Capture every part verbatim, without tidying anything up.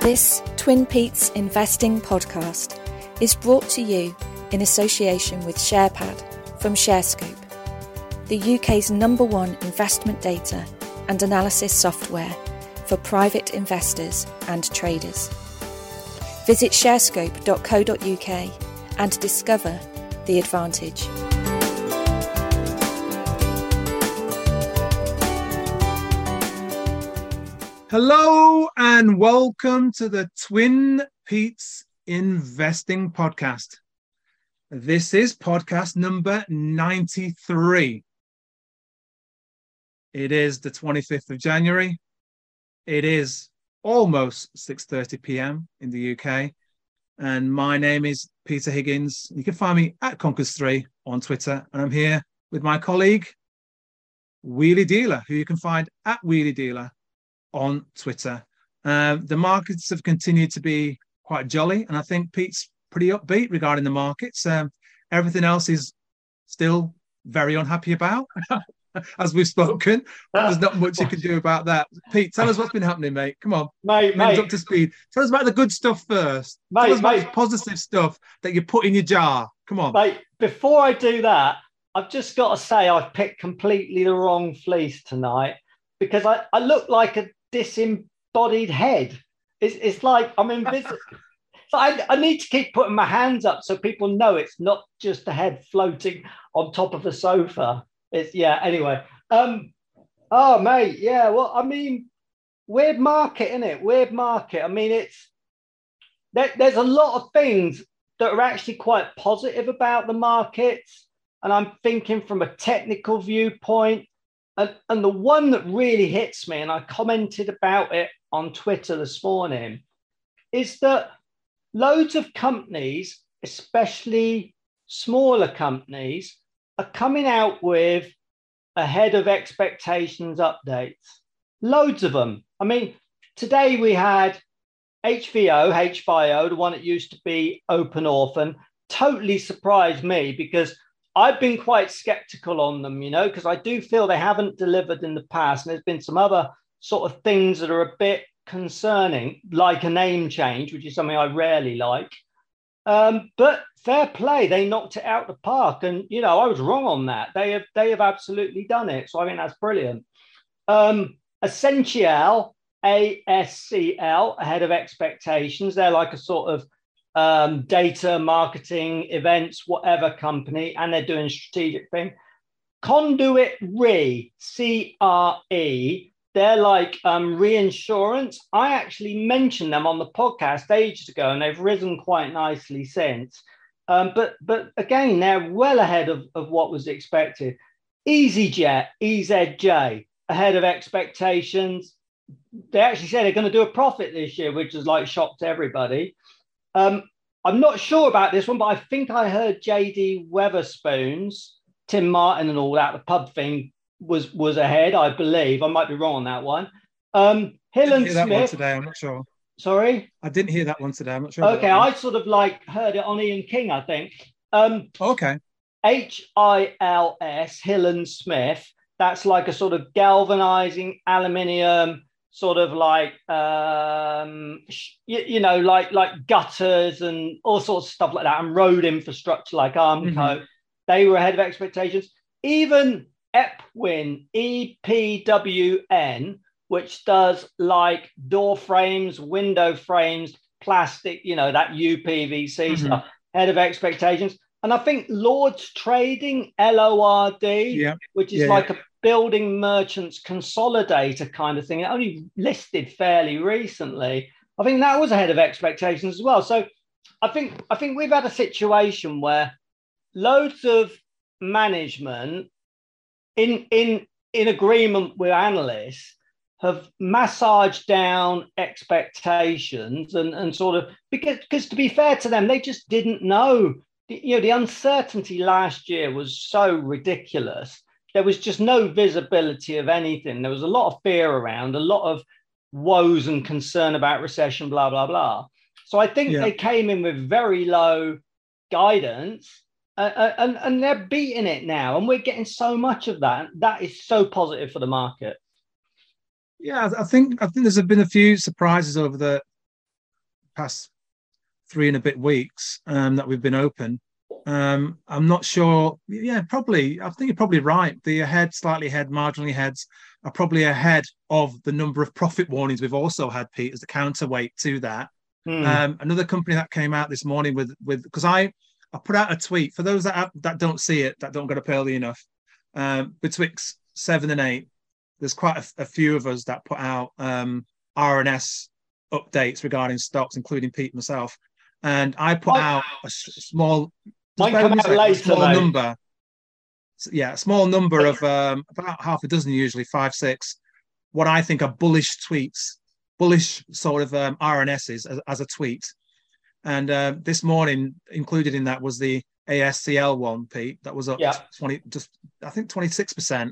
This Twin Peaks Investing podcast is brought to you in association with SharePad from ShareScope, the U K's number one investment data and analysis software for private investors and traders. Visit sharescope dot co dot uk and discover the advantage. Hello and welcome to the Twin Peaks Investing podcast. This is podcast number ninety-three. It is the twenty-fifth of January. It is almost six thirty p.m. in the U K. And my name is Peter Higgins. You can find me at Conkers three on Twitter. And I'm here with my colleague, Wheelie Dealer, who you can find at Wheelie Dealer on Twitter. Uh, the markets have continued to be quite jolly, and I think Pete's pretty upbeat regarding the markets. Um, everything else is still very unhappy about, as we've spoken. There's not much you can do about that. Pete, tell us what's been happening, mate. Come on, mate. Bring us mate. up to speed. Tell us about the good stuff first. Mate, tell us about mate. the positive stuff that you put in your jar. Come on, Mate, before I do that, I've just got to say I've picked completely the wrong fleece tonight because I, I look like a disembodied head. It's, it's like I'm invisible. So I, I need to keep putting my hands up so people know it's not just a head floating on top of a sofa. It's yeah. Anyway, um, oh mate, yeah. Well, I mean, weird market, isn't it? Weird market. I mean, it's there, there's a lot of things that are actually quite positive about the markets, and I'm thinking from a technical viewpoint. And, and the one that really hits me, and I commented about it on Twitter this morning, is that loads of companies, especially smaller companies, are coming out with ahead of expectations updates. Loads of them. I mean, today we had H V O, H V I O, the one that used to be Open Orphan, totally surprised me because I've been quite skeptical on them, you know, because I do feel they haven't delivered in the past. And there's been some other sort of things that are a bit concerning, like a name change, which is something I rarely like. Um, but fair play, they knocked it out the park. And, you know, I was wrong on that. They have they have absolutely done it. So I think that's brilliant. Um, Ascential, A S C L, ahead of expectations. They're like a sort of Um, data, marketing, events, whatever company, and they're doing a strategic thing. Conduit Re, C R E, they're like um, reinsurance. I actually mentioned them on the podcast ages ago, and they've risen quite nicely since. Um, but but again, they're well ahead of, of what was expected. EasyJet, E Z J, ahead of expectations. They actually said they're going to do a profit this year, which has like shocked everybody. Um, I'm not sure about this one, but I think I heard J D Weatherspoons, Tim Martin and all that, the pub thing was was ahead, I believe. I might be wrong on that one. Um, Hill and I didn't hear that Smith. one today, I'm not sure. Sorry? I didn't hear that one today, I'm not sure. Okay, I sort of like heard it on Ian King, I think. Um, okay. H I L S, Hill and Smith. That's like a sort of galvanizing aluminium, sort of like, um, you, you know, like like gutters and all sorts of stuff like that, and road infrastructure like Armco. Mm-hmm. They were ahead of expectations. Even Epwin, E P W N, which does like door frames, window frames, plastic, you know, that U P V C mm-hmm. stuff, ahead of expectations. And I think Lord's Trading, L O R D, yeah. which is yeah, like yeah. a building merchants consolidator kind of thing. It only listed fairly recently. I think that was ahead of expectations as well. So I think I think we've had a situation where loads of management in in in agreement with analysts have massaged down expectations and, and sort of because because to be fair to them, they just didn't know. You know, the uncertainty last year was so ridiculous. There was just no visibility of anything. There was a lot of fear around, a lot of woes and concern about recession, blah, blah, blah. So I think yeah. they came in with very low guidance uh, and, and they're beating it now. And we're getting so much of that. That is so positive for the market. Yeah, I think I think there's been a few surprises over the past three and a bit weeks um, that we've been open. Um, I'm not sure. Yeah, probably. I think you're probably right. The ahead, slightly ahead, marginally heads are probably ahead of the number of profit warnings we've also had, Pete, as the counterweight to that. Mm. Um, another company that came out this morning with with because I I put out a tweet for those that have, that don't see it, that don't get up early enough. Um, betwixt seven and eight, there's quite a, a few of us that put out um, R N S updates regarding stocks, including Pete myself. And I put oh. out a, a small, Might come out later, a small though. number. Yeah, a small number of um, about half a dozen, usually five, six, what I think are bullish tweets, bullish sort of um, R N Ss as, as a tweet. And uh, this morning, included in that was the A S C L one, Pete, that was up yeah. twenty, just I think twenty-six percent.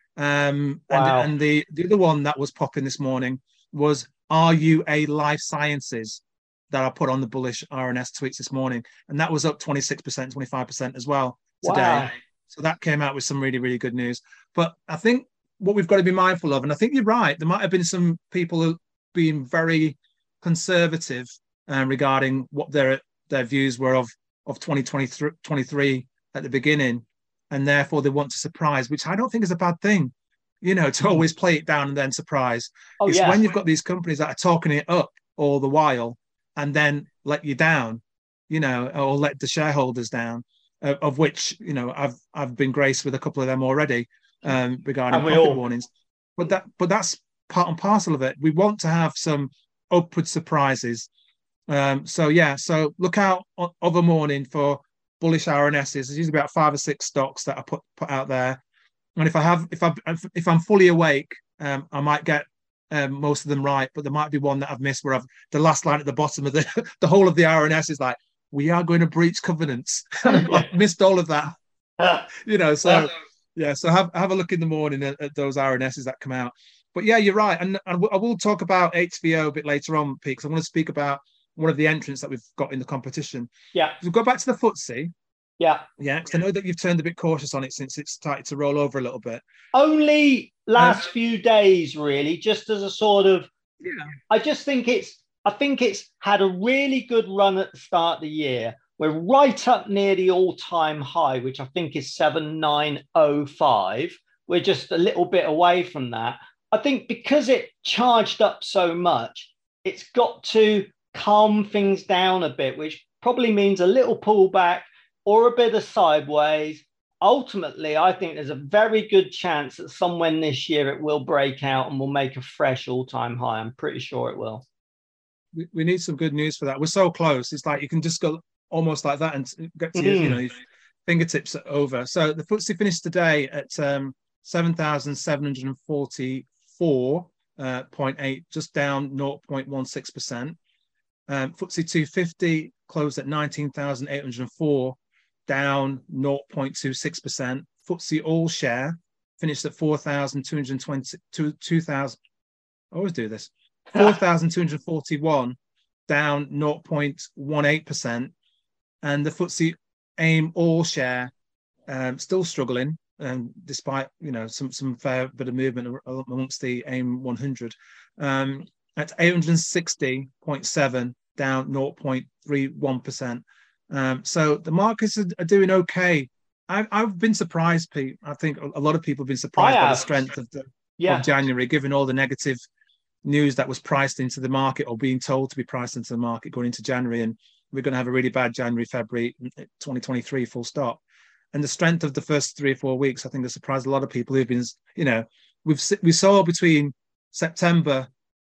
Um, wow. and, and the, the other one that was popping this morning was R U A Life Sciences, that I put on the bullish R N S tweets this morning. And that was up twenty-six percent, twenty-five percent as well today. Wow. So that came out with some really, really good news. But I think what we've got to be mindful of, and I think you're right, there might have been some people being very conservative uh, regarding what their their views were of, of twenty twenty-three at the beginning. And therefore they want to surprise, which I don't think is a bad thing, you know, to always play it down and then surprise. Oh, it's yeah. when you've got these companies that are talking it up all the while and then let you down, you know, or let the shareholders down, uh, of which, you know, I've I've been graced with a couple of them already um, regarding profit all... warnings. But that but that's part and parcel of it. We want to have some upward surprises. Um, so yeah, so look out of a morning for bullish R N Ss. There's usually about five or six stocks that I put put out there, and if I have if I if I'm fully awake, um, I might get um, most of them right, but there might be one that I've missed where I've the last line at the bottom of the the whole of the R N S is like, we are going to breach covenants. I've missed all of that, you know. So yeah, so have have a look in the morning at, at those R N Ss that come out. But yeah, you're right, and, and I will talk about H V O a bit later on, Pete, because I want to speak about one of the entrants that we've got in the competition. Yeah. We'll go back to the F T S E. Yeah. Yeah, because I know that you've turned a bit cautious on it since it's started to roll over a little bit. Only last um, few days, really, just as a sort of, yeah. I just think it's, I think it's had a really good run at the start of the year. We're right up near the all-time high, which I think is seven nine oh five. We're just a little bit away from that. I think because it charged up so much, it's got to calm things down a bit, which probably means a little pullback or a bit of sideways. Ultimately, I think there's a very good chance that somewhere this year it will break out and will make a fresh all-time high. I'm pretty sure it will. We, we need some good news for that. We're so close. It's like you can just go almost like that and get to mm. your, you know, your fingertips over. So the F T S E finished today at um, seven thousand seven hundred forty-four point eight, just down zero point one six percent. Um, F T S E two fifty closed at nineteen thousand eight hundred four, down zero point two six percent. F T S E All Share finished at four thousand two hundred twenty, two thousand, I always do this, four thousand two hundred forty-one, down zero point one eight percent. And the F T S E AIM All Share um, still struggling, um, despite, you know, some, some fair bit of movement amongst the AIM one hundred. Um, at eight hundred sixty point seven, down zero point three one percent. Um, so the markets are, are doing okay. I've, I've been surprised, Pete. I think a lot of people have been surprised by the strength of, the, yeah. of January, given all the negative news that was priced into the market or being told to be priced into the market going into January. And we're going to have a really bad January, February, twenty twenty-three, full stop. And the strength of the first three or four weeks, I think, has surprised a lot of people who've been, you know, we've we saw between September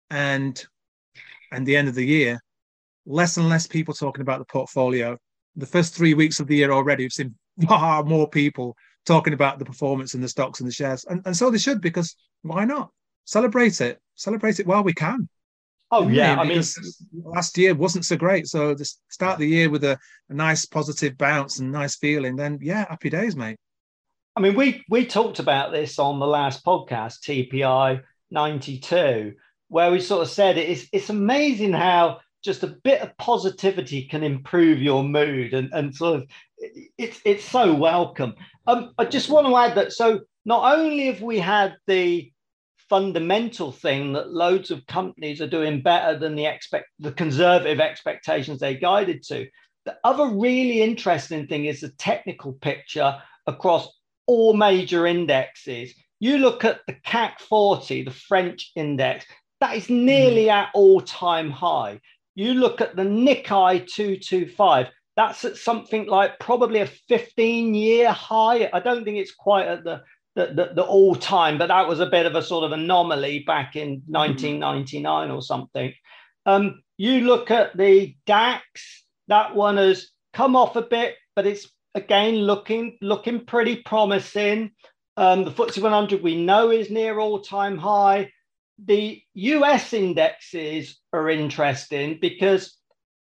and and the end of the year, less and less people talking about the portfolio. The first three weeks of the year already, we've seen far more people talking about the performance and the stocks and the shares. And, and so they should, because why not? Celebrate it. Celebrate it while we can. Oh, yeah. I mean, last year wasn't so great. So to start the year with a, a nice positive bounce and nice feeling, then yeah, happy days, mate. I mean, we we talked about this on the last podcast, T P I ninety-two, where we sort of said it's it's amazing how just a bit of positivity can improve your mood, and, and sort of it's it's so welcome. Um, I just want to add that, so not only have we had the fundamental thing that loads of companies are doing better than the expect the conservative expectations they guided to. The other really interesting thing is the technical picture across all major indexes. You look at the C A C forty, the French index, that is nearly mm. at all-time high. You look at the Nikkei two twenty-five, that's at something like probably a fifteen-year high. I don't think it's quite at the, the, the, the all-time, but that was a bit of a sort of anomaly back in nineteen ninety-nine mm. or something. Um, you look at the DAX, that one has come off a bit, but it's, again, looking, looking pretty promising. Um, the F T S E one hundred we know is near all-time high. The U S indexes are interesting because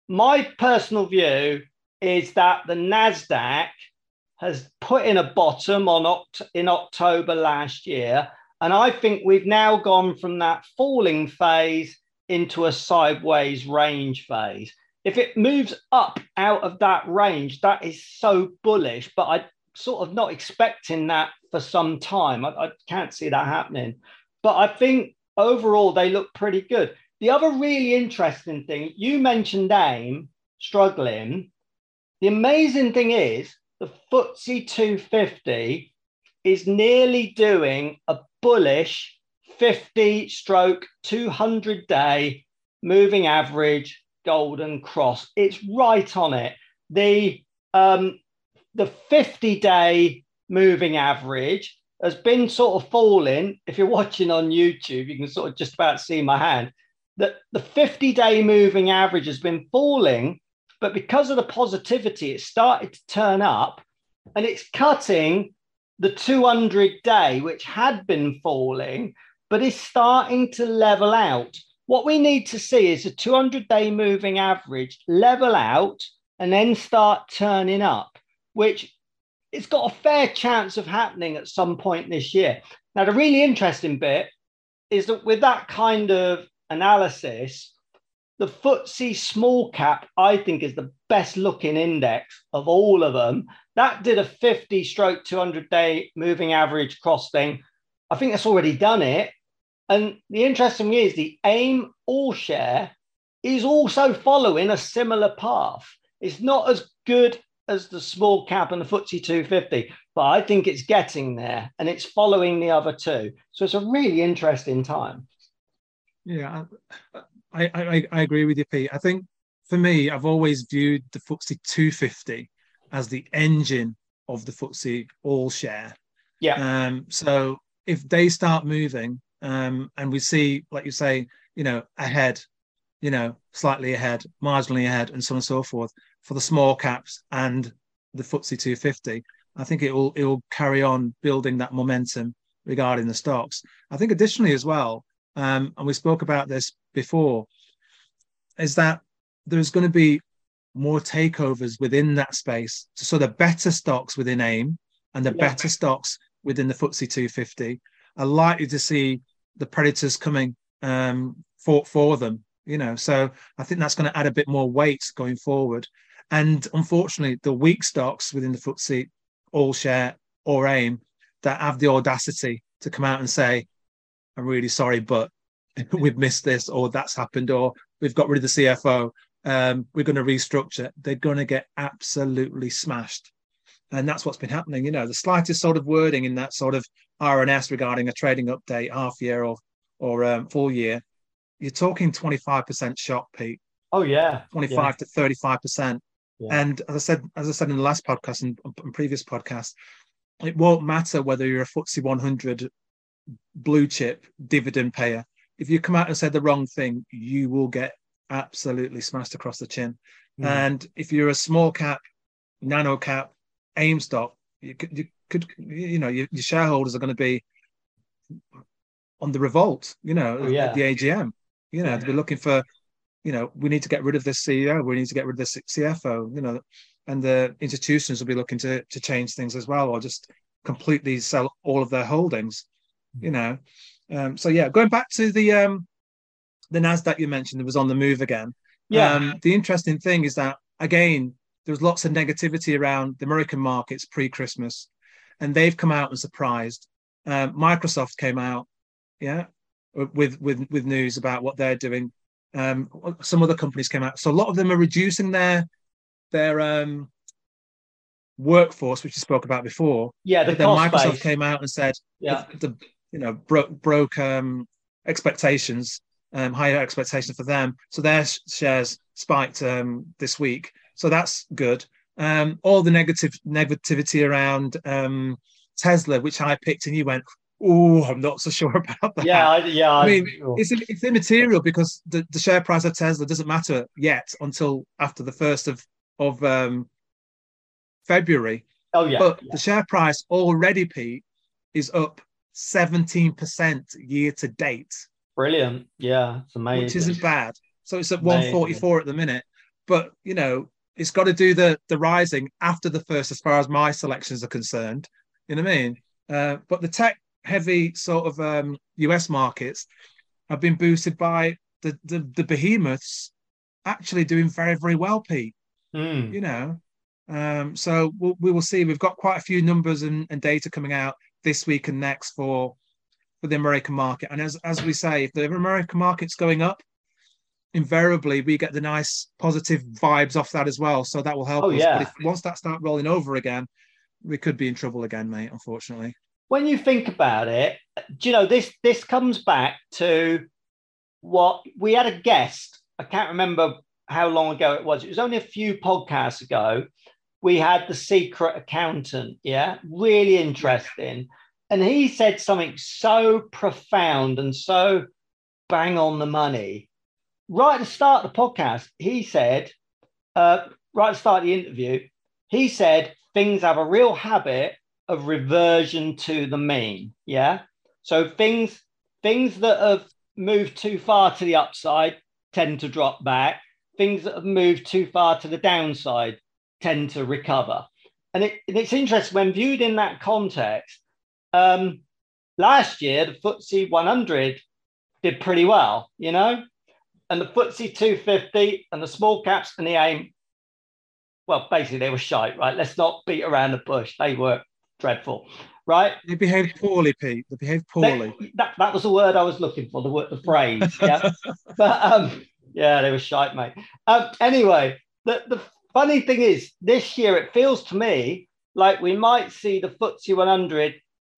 my personal view is that the NASDAQ has put in a bottom on Oct- in October last year. And I think we've now gone from that falling phase into a sideways range phase. If it moves up out of that range, that is so bullish, but I'm sort of not expecting that for some time. I, I can't see that happening. But I think overall, they look pretty good. The other really interesting thing, you mentioned AIM struggling. The amazing thing is the F T S E two fifty is nearly doing a bullish fifty stroke two hundred day moving average golden cross. It's right on it. The, um, the fifty day moving average has been sort of falling. If you're watching on YouTube, you can sort of just about see my hand. That the fifty day moving average has been falling, but because of the positivity, it started to turn up and it's cutting the two hundred day, which had been falling, but is starting to level out. What we need to see is the two hundred day moving average level out and then start turning up, which it's got a fair chance of happening at some point this year. Now, the really interesting bit is that with that kind of analysis, the F T S E small cap, I think, is the best looking index of all of them. That did a fifty stroke two hundred day moving average cross thing. I think that's already done it. And the interesting thing is the AIM all share is also following a similar path. It's not as good as the small cap and the F T S E two fifty, but I think it's getting there and it's following the other two. So it's a really interesting time. Yeah, I, I, I agree with you, Pete. I think for me, I've always viewed the F T S E two fifty as the engine of the F T S E all share. Yeah. Um, so if they start moving um, and we see, like you say, you know, ahead, you know, slightly ahead, marginally ahead, and so on and so forth for the small caps and the F T S E two fifty, I think it will it will carry on building that momentum regarding the stocks. I think additionally as well, um, and we spoke about this before, is that there's going to be more takeovers within that space. So the better stocks within AIM and the yeah. better stocks within the F T S E two fifty are likely to see the predators coming um, for, for them. You know, so I think that's going to add a bit more weight going forward. And unfortunately, the weak stocks within the F T S E all share or AIM that have the audacity to come out and say, I'm really sorry, but we've missed this, or that's happened, or we've got rid of the C F O. Um, we're going to restructure. They're going to get absolutely smashed. And that's what's been happening. You know, the slightest sort of wording in that sort of R N S regarding a trading update, half year or, or um, full year, you're talking twenty-five percent shock, Pete. Oh, yeah. twenty-five yeah. to thirty-five percent. Yeah. And as I said, as I said in the last podcast and, and previous podcast, it won't matter whether you're a F T S E one hundred blue chip dividend payer. If you come out and say the wrong thing, you will get absolutely smashed across the chin. Mm. And if you're a small cap, nano cap, AIM stock, you could, you could, you know, your, your shareholders are going to be on the revolt, you know, oh, yeah. at the A G M. You know, yeah. they'll be looking for, you know, we need to get rid of this C E O, we need to get rid of this C F O, you know, and the institutions will be looking to to change things as well, or just completely sell all of their holdings, you know. Um, so yeah, going back to the um, the NASDAQ you mentioned that was on the move again. Yeah. Um, the interesting thing is that, again, there was lots of negativity around the American markets pre-Christmas, and they've come out and surprised. Um, Microsoft came out, yeah, with with with news about what they're doing. Um, some other companies came out, so a lot of them are reducing their their um, workforce, which you spoke about before. Yeah, the but then cost Microsoft base. came out and said, Yeah, the, the you know broke broke um, expectations, um, higher expectations for them, so their sh- shares spiked um, this week. So that's good. Um, all the negative negativity around um, Tesla, which I picked, and you went, "Oh, I'm not so sure about that." yeah, I, yeah. I mean, I, it's it's immaterial because the, the share price of Tesla doesn't matter yet until after the first of of um, February. oh yeah, But yeah. the share price already, Pete, is up seventeen percent year to date, Brilliant. Yeah, it's amazing. which isn't bad. So it's at Amazing. one forty-four at the minute. But you know, it's got to do the the rising after the first, as far as my selections are concerned. You know what I mean? Uh, but the tech heavy sort of um, U S markets have been boosted by the, the the behemoths actually doing very, very well, Pete. Mm. You know, um, so we'll, we will see. We've got quite a few numbers and, and data coming out this week and next for for the American market. And as as we say, if the American market's going up, invariably we get the nice positive vibes off that as well. So that will help Oh, us. yeah. But if once that start rolling over again, we could be in trouble again, mate, unfortunately. When you think about it, do you know this? This comes back to what we had a guest. I can't remember how long ago it was. It was only a few podcasts ago. We had the secret accountant. Yeah, really interesting. And he said something so profound and so bang on the money. Right at the start of the podcast, he said, uh, right at the start of the interview, he said things have a real habit of reversion to the mean. Yeah. So things, things that have moved too far to the upside tend to drop back. Things that have moved too far to the downside tend to recover. And, it, and it's interesting when viewed in that context. Um, last year, the F T S E one hundred did pretty well, you know, and the F T S E two fifty and the small caps and the AIM, well, basically they were shite, right? Let's not beat around the bush. They were dreadful, right? They behaved poorly, Pete. They behaved poorly. They, that, that was the word I was looking for, the word, the phrase. Yeah. But um, yeah, they were shite, mate. Um, anyway, the, the funny thing is, this year it feels to me like we might see the F T S E one hundred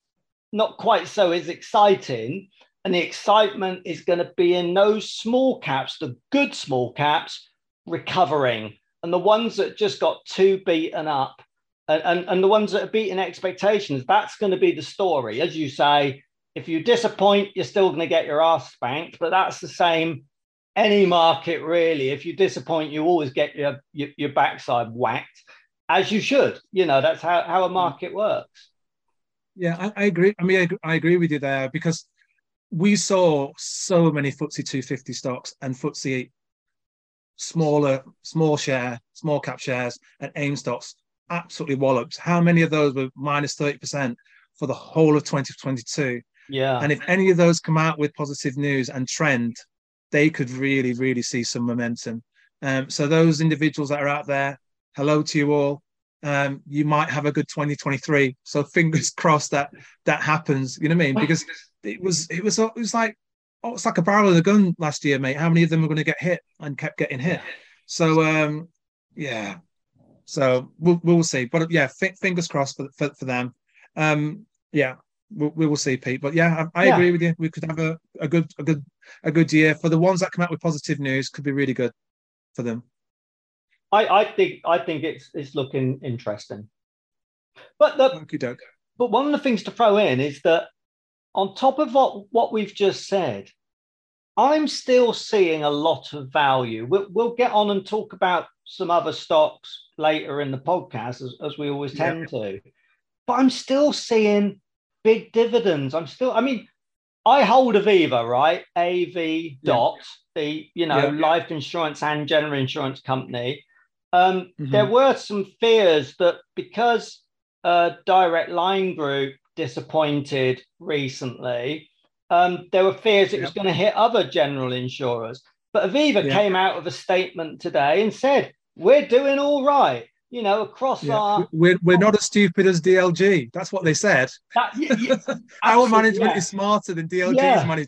not quite so as exciting. And the excitement is going to be in those small caps, the good small caps, recovering. And the ones that just got too beaten up and, and, and the ones that are beating expectations, that's going to be the story. As you say, if you disappoint, you're still going to get your ass spanked. But that's the same any market, really. If you disappoint, you always get your, your, your backside whacked, as you should. You know, that's how, how a market works. Yeah, I, I agree. I mean, I, I agree with you there because we saw so many F T S E two fifty stocks and F T S E smaller, small share, small cap shares and AIM stocks absolutely walloped. How many of those were minus thirty percent for the whole of twenty twenty-two? Yeah. And if any of those come out with positive news and trend, they could really, really see some momentum. Um, so those individuals that are out there, hello to you all. Um, you might have a good twenty twenty-three. So fingers crossed that that happens. You know what I mean? Because it was it was it was like oh, it's like a barrel of a gun last year, mate. How many of them are going to get hit and kept getting hit? So um, yeah. So we'll we'll see. But yeah, f- fingers crossed for, for for them. Um, yeah, we'll, we will see, Pete. But yeah, I, I Yeah. agree with you. We could have a, a good a good a good year for the ones that come out with positive news. Could be really good for them. I, I think I think it's it's looking interesting. But the Okey-doke. but one of the things to throw in is that on top of what, what we've just said, I'm still seeing a lot of value. We'll, we'll get on and talk about some other stocks later in the podcast, as, as we always tend yeah. to. But I'm still seeing big dividends. I'm still, I mean, I hold Aviva, right? A V dot, yeah. the, you know, yeah. life insurance and general insurance company. Um, mm-hmm. There were some fears that because uh, Direct Line Group disappointed recently, um, there were fears it yep. was going to hit other general insurers. But Aviva yep. came out with a statement today and said, we're doing all right, you know, across yeah. our... We're, we're not as stupid as D L G. That's what they said. That, yeah, yeah, Our management yeah. is smarter than D L G's yeah. management.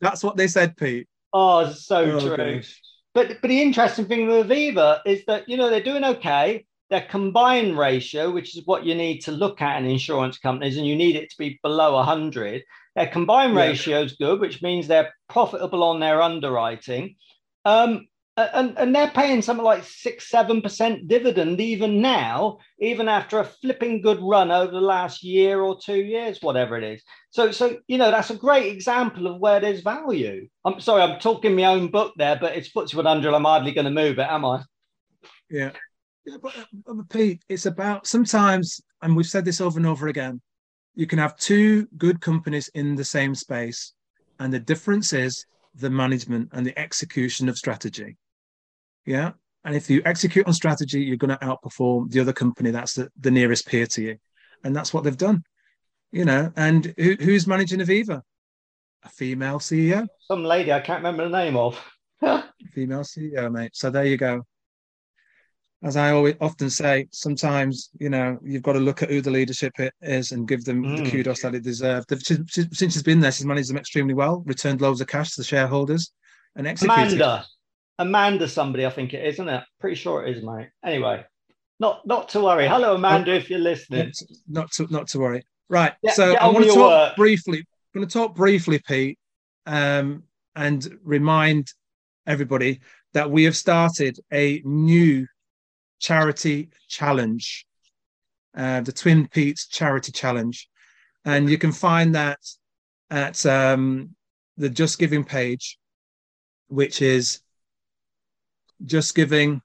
That's what they said, Pete. Oh, it's so Oh, true. gosh. But but the interesting thing with Aviva is that, you know, they're doing okay. Their combined ratio, which is what you need to look at in insurance companies, and you need it to be below one hundred. Their combined Yeah. ratio is good, which means they're profitable on their underwriting. Um, and, and they're paying something like six, seven percent dividend even now, even after a flipping good run over the last year or two years, whatever it is. So, so you know, that's a great example of where there's value. I'm sorry, I'm talking my own book there, but it's F T S E one hundred. I'm hardly going to move it, am I? Yeah. Yeah, but, but Pete, it's about sometimes, and we've said this over and over again, you can have two good companies in the same space, and the difference is the management and the execution of strategy. Yeah. And if you execute on strategy, you're going to outperform the other company that's the, the nearest peer to you. And that's what they've done, you know. And who, who's managing Aviva? A female C E O. Some lady I can't remember the name of. Female C E O, mate. So there you go. As I always often say, sometimes, you know, you've got to look at who the leadership is and give them mm. the kudos that it deserves. Since she's been there, she's managed them extremely well, returned loads of cash to the shareholders, and executed. Amanda, Amanda, somebody, I think it is, isn't it? Pretty sure it is, mate. Anyway, not not to worry. Hello, Amanda, oh, if you're listening. Not to not to worry. Right. Yeah, so I want to talk work. briefly. I'm going to talk briefly, Pete, um, and remind everybody that we have started a new charity challenge, uh, the Twin Peaks Charity Challenge, and you can find that at um, the Just Giving page, which is Just Giving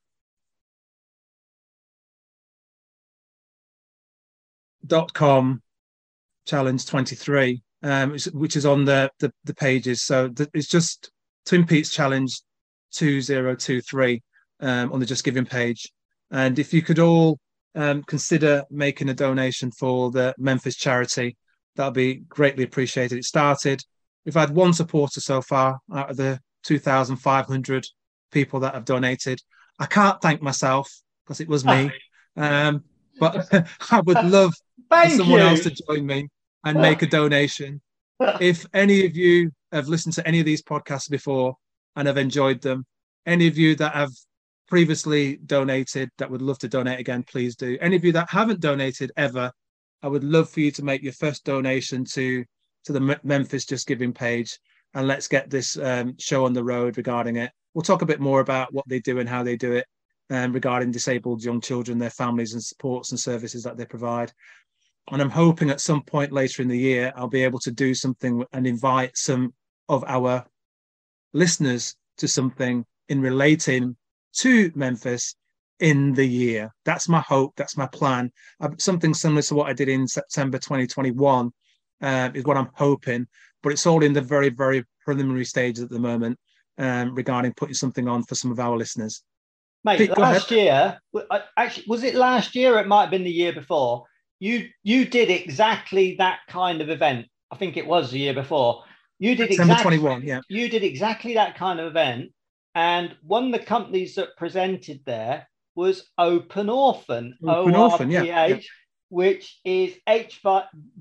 dot com challenge twenty-three, um, which is on the the, the pages. So the, it's just Twin Peaks Challenge two thousand twenty-three um, on the Just Giving page. And if you could all um, consider making a donation for the Memphis charity, that'll be greatly appreciated. It started, we've had one supporter so far out of the two thousand five hundred people that have donated. I can't thank myself because it was me, um, but I would love for someone you. else to join me and make a donation. If any of you have listened to any of these podcasts before and have enjoyed them, any of you that have previously donated that would love to donate again, please do. Any of you that haven't donated ever, I would love for you to make your first donation to to the M- Memphis Just Giving page, and let's get this um, show on the road regarding it. We'll talk a bit more about what they do and how they do it, um, regarding disabled young children, their families, and supports and services that they provide. And I'm hoping at some point later in the year, I'll be able to do something and invite some of our listeners to something in relating to Memphis in the year. That's my hope. That's my plan. Uh, something similar to what I did in September twenty twenty-one uh, is what I'm hoping, but it's all in the very, very preliminary stages at the moment um, regarding putting something on for some of our listeners. Mate, Pete, last year, actually, was it last year? It might have been the year before. You you did exactly that kind of event. I think it was the year before. You did September exactly, twenty-one, yeah. You did exactly that kind of event. And one of the companies that presented there was Open Orphan, Open O R P H, Orphan, yeah, yeah. which is H V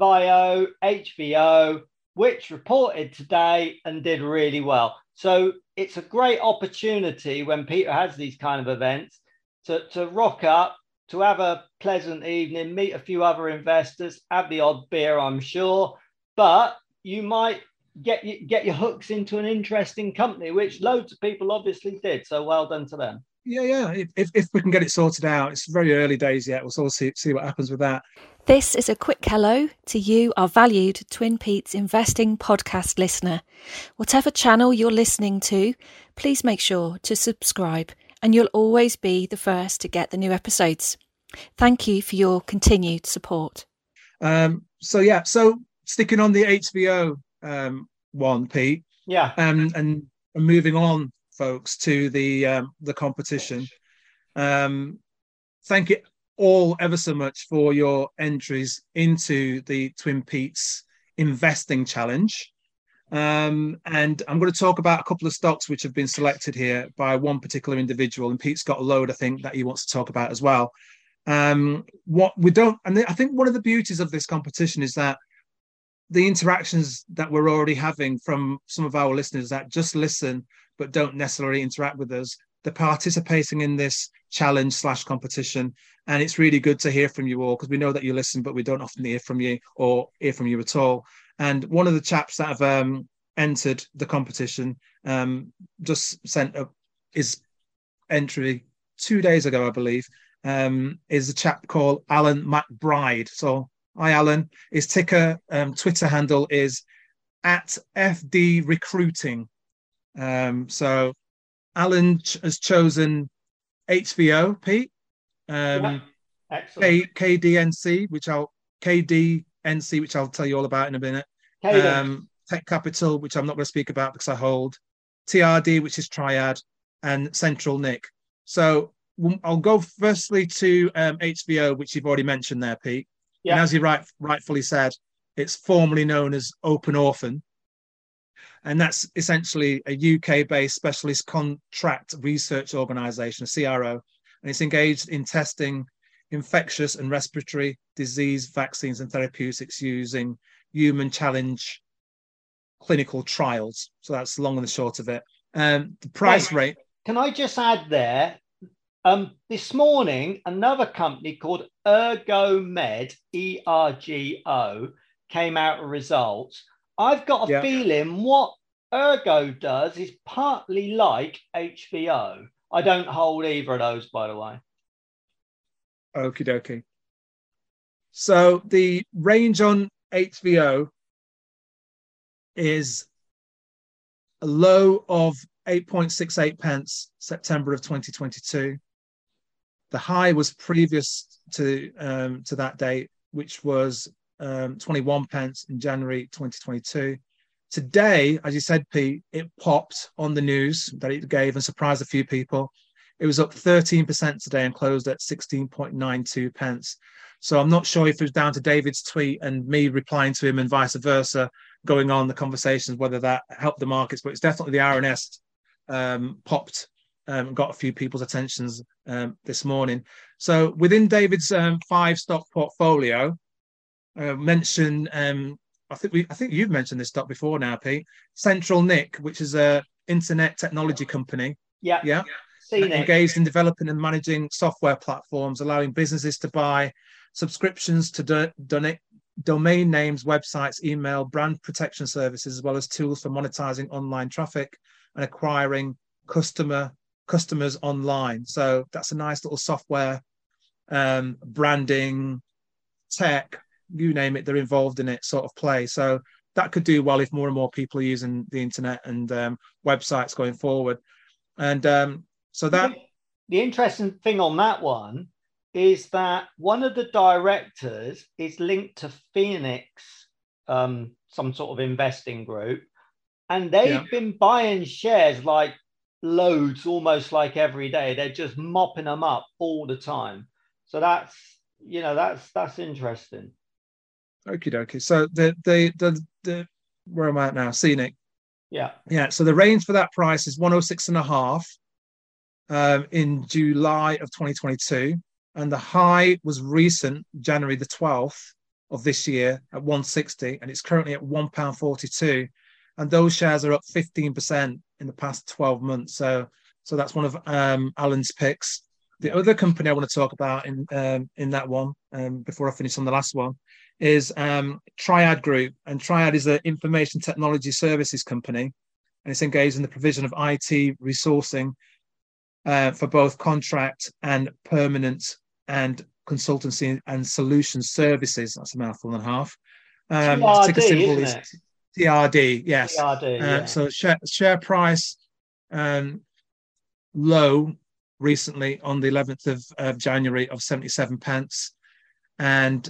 O, H V O, which reported today and did really well. So it's a great opportunity when Peter has these kind of events to, to rock up, to have a pleasant evening, meet a few other investors, have the odd beer, I'm sure, but you might get get your hooks into an interesting company, which loads of people obviously did. So well done to them. Yeah, yeah. If if we can get it sorted out, it's very early days yet. We'll sort of see, see what happens with that. This is a quick hello to you, our valued Twin Peaks Investing podcast listener. Whatever channel you're listening to, please make sure to subscribe and you'll always be the first to get the new episodes. Thank you for your continued support. Um, so yeah, so sticking on the H V O um, one, Pete. Yeah. Um, and, and moving on, folks, to the um, the competition. Um, thank you all ever so much for your entries into the Twin Peaks Investing Challenge. Um, and I'm going to talk about a couple of stocks which have been selected here by one particular individual. And Pete's got a load, I think, that he wants to talk about as well. Um, what we don't, and I think one of the beauties of this competition is that the interactions that we're already having from some of our listeners that just listen but don't necessarily interact with us, they're participating in this challenge slash competition. And it's really good to hear from you all, because we know that you listen, but we don't often hear from you or hear from you at all. And one of the chaps that have um, entered the competition um, just sent up his entry two days ago, I believe, um, is a chap called Alan McBride. So, hi, Alan. His ticker um, Twitter handle is at F D Recruiting. Um, so, Alan ch- has chosen H V O, Pete. Um, yeah. Excellent. K- KDNC, which I'll K D N C, which I'll tell you all about in a minute. Um, Tech Capital, which I'm not going to speak about because I hold. T R D, which is Triad, and Central Nick. So I'll go firstly to um, H V O, which you've already mentioned there, Pete. Yeah. And as you right, rightfully said, it's formerly known as Open Orphan. And that's essentially a U K-based specialist contract research organisation, a C R O. And it's engaged in testing infectious and respiratory disease vaccines and therapeutics using human challenge clinical trials. So that's the long and the short of it. Um, the price Wait, rate. Can I just add there? Um, this morning, another company called ErgoMed, E R G O, came out with results. I've got a yeah. feeling what Ergo does is partly like H V O. I don't hold either of those, by the way. Okie dokie. So the range on H V O is a low of eight point six eight pence, September of twenty twenty-two. The high was previous to um, to that date, which was um, twenty-one pence in January twenty twenty-two. Today, as you said, Pete, it popped on the news that it gave and surprised a few people. It was up thirteen percent today and closed at sixteen point nine two pence. So I'm not sure if it was down to David's tweet and me replying to him and vice versa, going on the conversations, whether that helped the markets, but it's definitely the R N S um, popped and um, got a few people's attentions um, this morning. So within David's um, five stock portfolio, uh, mention, um, I think we, I think you've mentioned this stock before now, Pete, Central Nick, which is a internet technology company. Yeah. Yeah. Seen it. Engaged in developing and managing software platforms, allowing businesses to buy subscriptions to do, donate domain names, websites, email, brand protection services, as well as tools for monetizing online traffic and acquiring customer customers online. So that's a nice little software, um, branding, tech, you name it, they're involved in it sort of play. So that could do well if more and more people are using the internet and um, websites going forward. And um, so that... The interesting thing on that one is that one of the directors is linked to Phoenix, um, some sort of investing group, and they've yeah. been buying shares like loads, almost like every day. They're just mopping them up all the time. So that's, you know, that's that's interesting. Okie dokie. So the the the the where am I at now? Scenic. Yeah. Yeah. So the range for that price is one oh six and a half um, in July of twenty twenty-two. And the high was recent, January the twelfth of this year at one sixty, and it's currently at one pound forty-two. And those shares are up fifteen percent in the past twelve months. So, so that's one of um, Alan's picks. The other company I want to talk about in um, in that one, um, before I finish on the last one, is um, Triad Group. And Triad is an information technology services company, and it's engaged in the provision of I T resourcing uh, for both contract and permanent and consultancy and solution services. That's a mouthful and a half. Um, T R D, ticker symbol isn't is it? T R D, yes. T R D, yeah. uh, so share, share price um, low recently on the eleventh of, of January of seventy-seven pence, and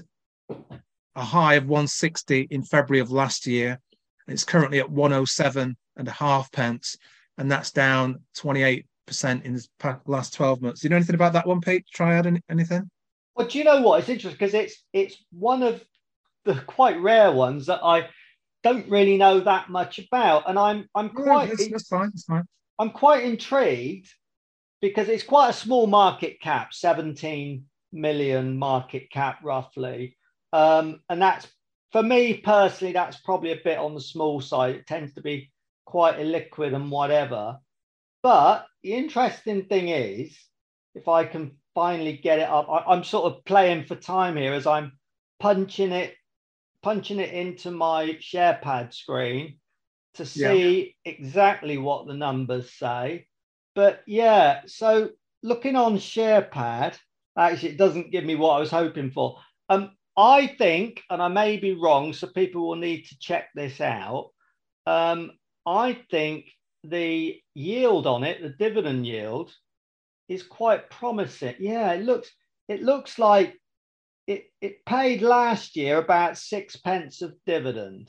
a high of one sixty in February of last year. It's currently at one oh seven and a half pence, and that's down twenty-eight percent in the last twelve months. Do you know anything about that one, Pete? Triad, any, anything? Well, do you know what? It's interesting because it's it's one of the quite rare ones that I don't really know that much about, and I'm I'm quite. Yeah, that's, that's fine. That's fine. I'm quite intrigued because it's quite a small market cap, seventeen million market cap roughly, um, and that's for me personally, that's probably a bit on the small side. It tends to be quite illiquid and whatever. But the interesting thing is, if I can finally get it up, I, I'm sort of playing for time here as I'm punching it, punching it into my SharePad screen to see yeah. exactly what the numbers say. But yeah, so looking on SharePad, actually, it doesn't give me what I was hoping for. Um, I think, and I may be wrong, so people will need to check this out. Um, I think the yield on it, the dividend yield, is quite promising. Yeah, it looks it looks like it it paid last year about six pence of dividend.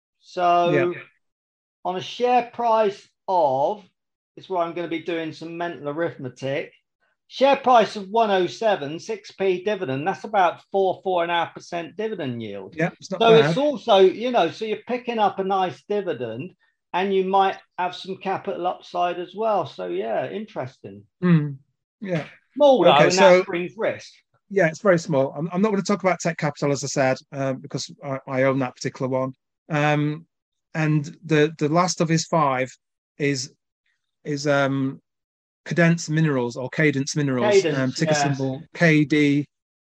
So yeah. on a share price of, it's where I'm going to be doing some mental arithmetic. Share price of one oh seven, six p dividend, that's about four, four and a half percent dividend yield. Yeah, it's not so bad. It's also, you know, so you're picking up a nice dividend and you might have some capital upside as well. So yeah, interesting. Mm, yeah. Small though, okay, and so, that brings risk. Yeah, it's very small. I'm, I'm not going to talk about Tech Capital, as I said, uh, because I, I own that particular one. Um, and the the last of his five is is um. Cadence Minerals or Cadence Minerals, Cadence, um, ticker yes. symbol K D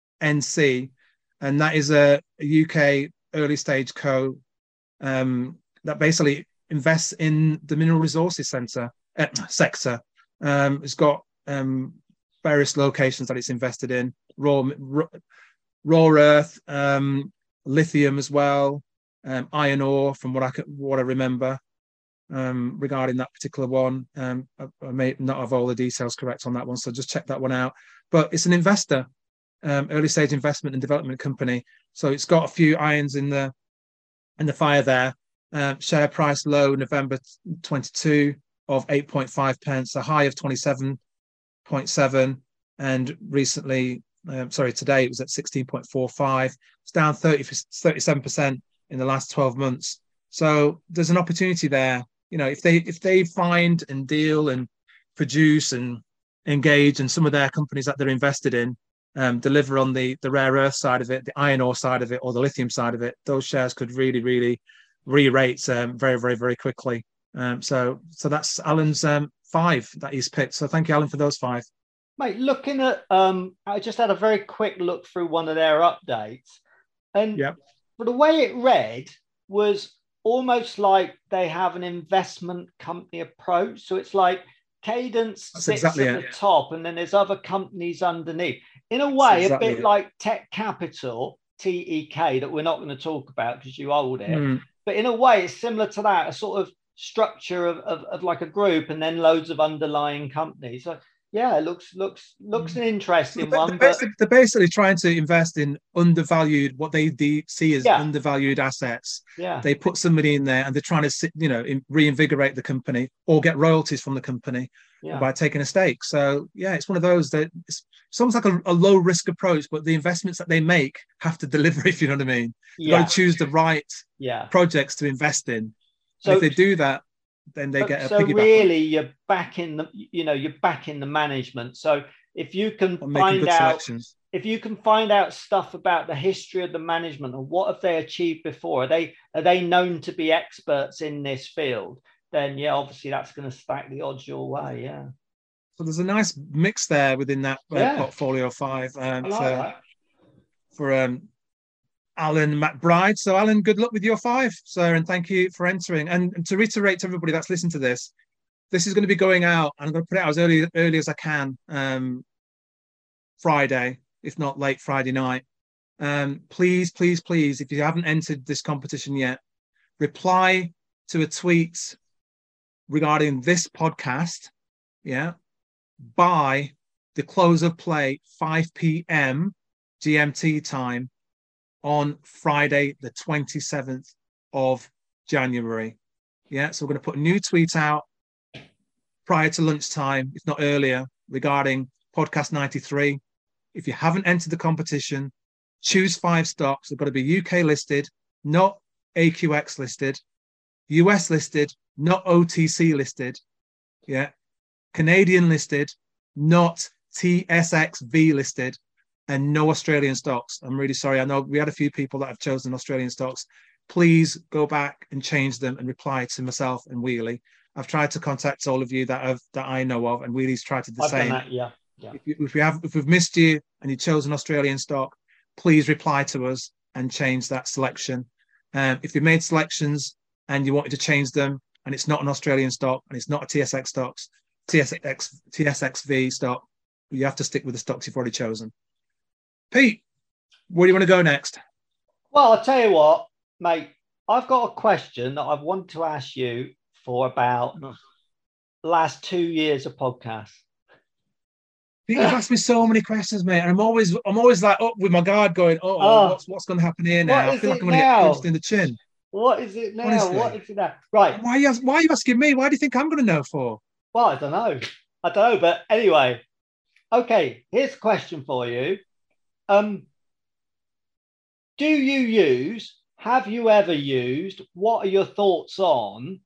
N C, and that is a, a U K early stage co um, that basically invests in the mineral resources center uh, sector. Um, it's got um, various locations that it's invested in: raw raw, raw earth, um, lithium as well, um, iron ore. From what I could, what I remember. Um, regarding that particular one. Um, I, I may not have all the details correct on that one, so just check that one out. But it's an investor, um, early stage investment and development company. So it's got a few irons in the in the fire there. Uh, share price low November twenty-two of eight point five pence, a high of twenty-seven point seven, and recently, um, sorry, today it was at sixteen point four five. It's down thirty, thirty-seven percent in the last twelve months. So there's an opportunity there. You know, if they if they find and deal and produce and engage, and some of their companies that they're invested in um, deliver on the the rare earth side of it, the iron ore side of it, or the lithium side of it, those shares could really, really re-rate um, very, very, very quickly. Um, so, so that's Alan's um, five that he's picked. So, thank you, Alan, for those five. Mate, looking at, um, I just had a very quick look through one of their updates, and yep. but the way it read was almost like they have an investment company approach. So it's like Cadence That's sits exactly at it. the top, and then there's other companies underneath. In a way, exactly a bit it. like Tech Capital, T E K, that we're not going to talk about because you hold it. Mm. But in a way, it's similar to that, a sort of structure of, of, of like a group, and then loads of underlying companies. So yeah, it looks looks looks an interesting they're, one. They're, but... basically, they're basically trying to invest in undervalued, what they de- see as yeah. undervalued assets. Yeah, they put somebody in there, and they're trying to, sit, you know, in, reinvigorate the company or get royalties from the company yeah. by taking a stake. So yeah, it's one of those that it's, it's almost like a, a low risk approach, but the investments that they make have to deliver. If you know what I mean, you've yeah. got to choose the right yeah. projects to invest in. So and if they do that, then they get a so piggyback. Really, you're back in the, you know, you're back in the management. So if you can find out, selections. if you can find out stuff about the history of the management and what have they achieved before, are they are they known to be experts in this field? Then yeah, obviously that's going to stack the odds your way. Yeah. So there's a nice mix there within that uh, yeah. portfolio five um, like for that. for um. Alan McBride. So, Alan, good luck with your five, sir, and thank you for entering. And, and to reiterate to everybody that's listened to this, this is going to be going out, and I'm going to put it out as early, early as I can um, Friday, if not late Friday night. Um, please, please, please, if you haven't entered this competition yet, reply to a tweet regarding this podcast, yeah, by the close of play, five p.m. G M T time, on Friday, the twenty-seventh of January. Yeah, so we're going to put a new tweet out prior to lunchtime, if not earlier, regarding podcast ninety-three. If you haven't entered the competition, choose five stocks. They've got to be U K listed, not A Q X listed, U S listed, not O T C listed. Yeah, Canadian listed, not T S X V listed. and no Australian stocks. I'm really sorry. I know we had a few people that have chosen Australian stocks. Please go back and change them and reply to myself and Wheelie. I've tried to contact all of you that have that I know of, and Wheelie's tried to do the I've same. done that, yeah. Yeah. If, you, if we have, if we've missed you and you chose an Australian stock, please reply to us and change that selection. Um, if you made selections and you wanted to change them, and it's not an Australian stock and it's not a T S X stocks, T S X T S X V stock, you have to stick with the stocks you've already chosen. Pete, where do you want to go next? Well, I'll tell you what, mate. I've got a question that I've wanted to ask you for about the last two years of podcasts. You've asked me so many questions, mate, and I'm always, I'm always like up with my guard, going, "Oh, Oh. what's what's going to happen here now?" I feel like I'm going to now? get punched in the chin. What is it now? Honestly. What is it now? Right. Why are you, why are you asking me? Why do you think I'm going to know for? Well, I don't know. I don't know. But anyway, okay, here's a question for you. Um, do you use, have you ever used, what are your thoughts on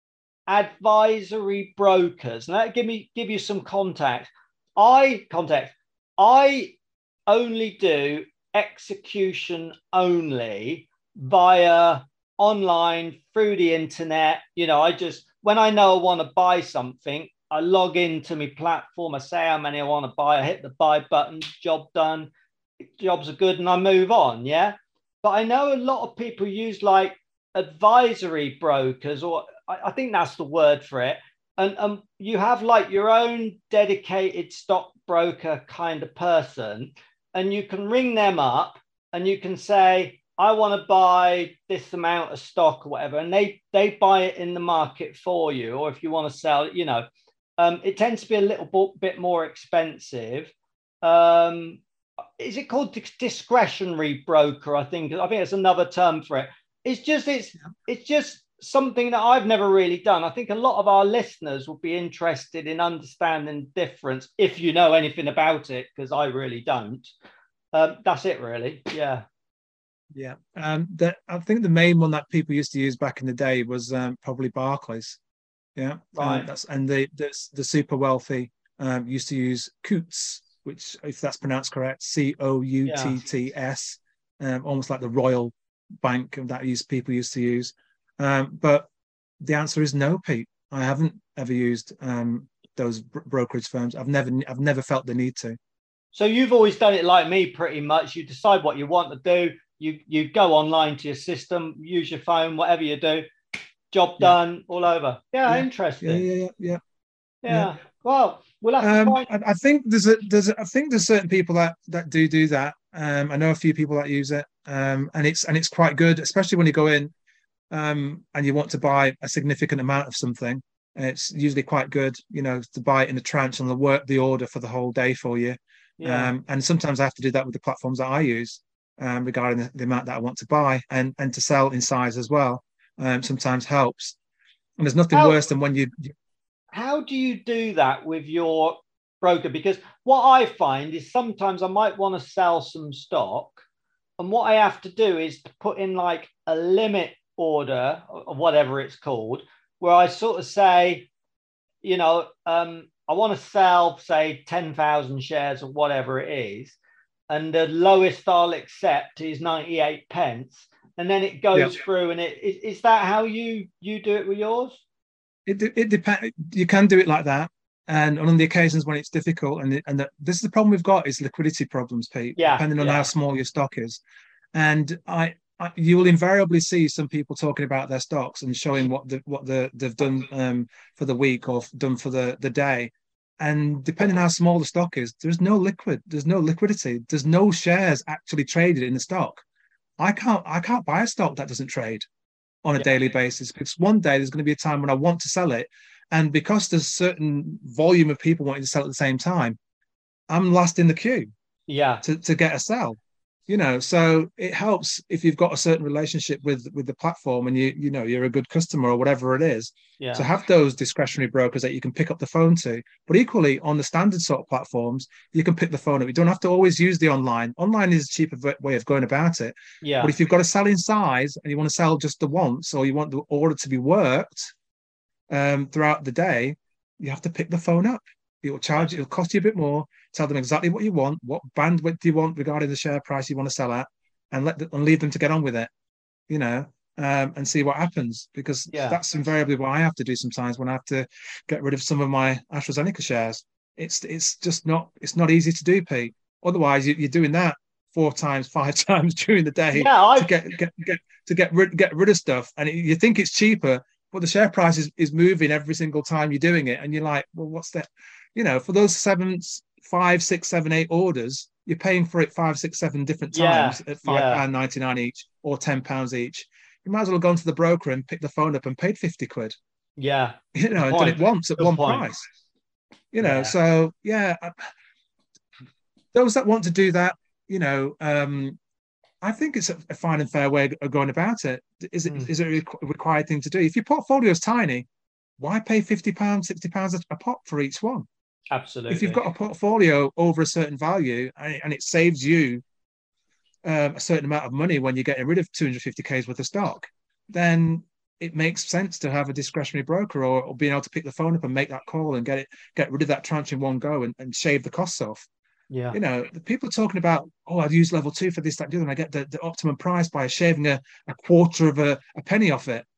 advisory brokers? Now, give me, give you some context. I, context, I only do execution only via online through the internet. You know, I just, when I know I want to buy something, I log into my platform, I say how many I want to buy, I hit the buy button, job done, jobs are good, and I move on. Yeah. But I know a lot of people use like advisory brokers, or I, I think that's the word for it. And um, you have like your own dedicated stockbroker kind of person, and you can ring them up and you can say, I want to buy this amount of stock or whatever, and they they buy it in the market for you. Or if you want to sell, you know, um, it tends to be a little bit more expensive. Um, is it called discretionary broker? I think I think it's another term for it. It's just it's it's just something that I've never really done. I think a lot of our listeners would be interested in understanding the difference if you know anything about it, because I really don't. Um, that's it, really. Yeah. Yeah, um, that I think the main one that people used to use back in the day was um, probably Barclays. Yeah, right. Um, that's and the, the the super wealthy um, used to use Coutts, which, if that's pronounced correct, C O U T T S, um, almost like the Royal Bank that used people used to use. Um, but the answer is no, Pete. I haven't ever used um, those bro- brokerage firms. I've never I've never felt the need to. So you've always done it like me, pretty much. You decide what you want to do. You you go online to your system, use your phone, whatever you do, job Yeah. done, all over. Yeah, Yeah. interesting. Yeah, yeah, yeah, yeah. Yeah. Yeah. Well, we'll have to Um, find. I, I think there's a there's a, I think there's certain people that that do do that. Um, I know a few people that use it, um, and it's and it's quite good, especially when you go in, um, and you want to buy a significant amount of something. It's usually quite good, you know, to buy it in a tranche and they'll work the order for the whole day for you. Yeah. Um, and sometimes I have to do that with the platforms that I use, um, regarding the, the amount that I want to buy, and and to sell in size as well. Um, sometimes helps. And there's nothing How- worse than when you. How do you do that with your broker? Because what I find is sometimes I might want to sell some stock, and what I have to do is to put in like a limit order or whatever it's called, where I sort of say, you know, um, I want to sell, say, ten thousand shares or whatever it is, and the lowest I'll accept is ninety-eight pence, and then it goes Yeah. through. And it is, is that how you you do it with yours? It it depends. You can do it like that, and on the occasions when it's difficult, and and the, this is the problem we've got is liquidity problems, Pete. Yeah, Depending on yeah. how small your stock is, and I, I you will invariably see some people talking about their stocks and showing what the what the they've done um, for the week or done for the the day, and depending on how small the stock is, there's no liquid, there's no liquidity, there's no shares actually traded in the stock. I can't I can't buy a stock that doesn't trade on a Yeah. daily basis, because one day there's going to be a time when I want to sell it, and because there's certain volume of people wanting to sell at the same time, I'm last in the queue Yeah. to, to get a sell. You know, so it helps if you've got a certain relationship with with the platform, and you you know you're a good customer or whatever it is, Yeah. to have those discretionary brokers that you can pick up the phone to. But equally, on the standard sort of platforms, you can pick the phone up. You don't have to always use the online. Online is a cheaper v- way of going about it. Yeah. But if you've got to sell in size and you want to sell just the once, or you want the order to be worked um, throughout the day, you have to pick the phone up. It will charge. It'll cost you a bit more. Tell them exactly what you want, what bandwidth do you want regarding the share price you want to sell at, and let them, and leave them to get on with it. You know, um, and see what happens, because Yeah. that's invariably what I have to do sometimes when I have to get rid of some of my AstraZeneca shares. It's it's just not it's not easy to do, Pete. Otherwise, you, you're doing that four times, five times during the day Yeah, I to get get get to get rid get rid of stuff, and it, you think it's cheaper, but the share price is, is moving every single time you're doing it, and you're like, well, what's that? You know, for those seven, five, six, seven, eight orders, you're paying for it five, six, seven different Yeah, times at five yeah. pound ninety nine each or ten pounds each. You might as well have gone to the broker and picked the phone up and paid fifty quid. yeah. You know, and done point. it once at Good one point. price. You know, Yeah. so yeah, I- those that want to do that, you know, um, I think it's a, a fine and fair way of going about it. Is it Mm. is it a requ- required thing to do? If your portfolio is tiny, why pay fifty pounds, sixty pounds a, a pop for each one? Absolutely. If you've got a portfolio over a certain value and it, and it saves you um, a certain amount of money when you're getting rid of two hundred fifty K's worth of stock, then it makes sense to have a discretionary broker, or, or being able to pick the phone up and make that call and get it get rid of that tranche in one go and, and shave the costs off. Yeah. You know, the people are talking about, oh, I'd use level two for this, that, the other, and I get the, the optimum price by shaving a, a quarter of a, a penny off it.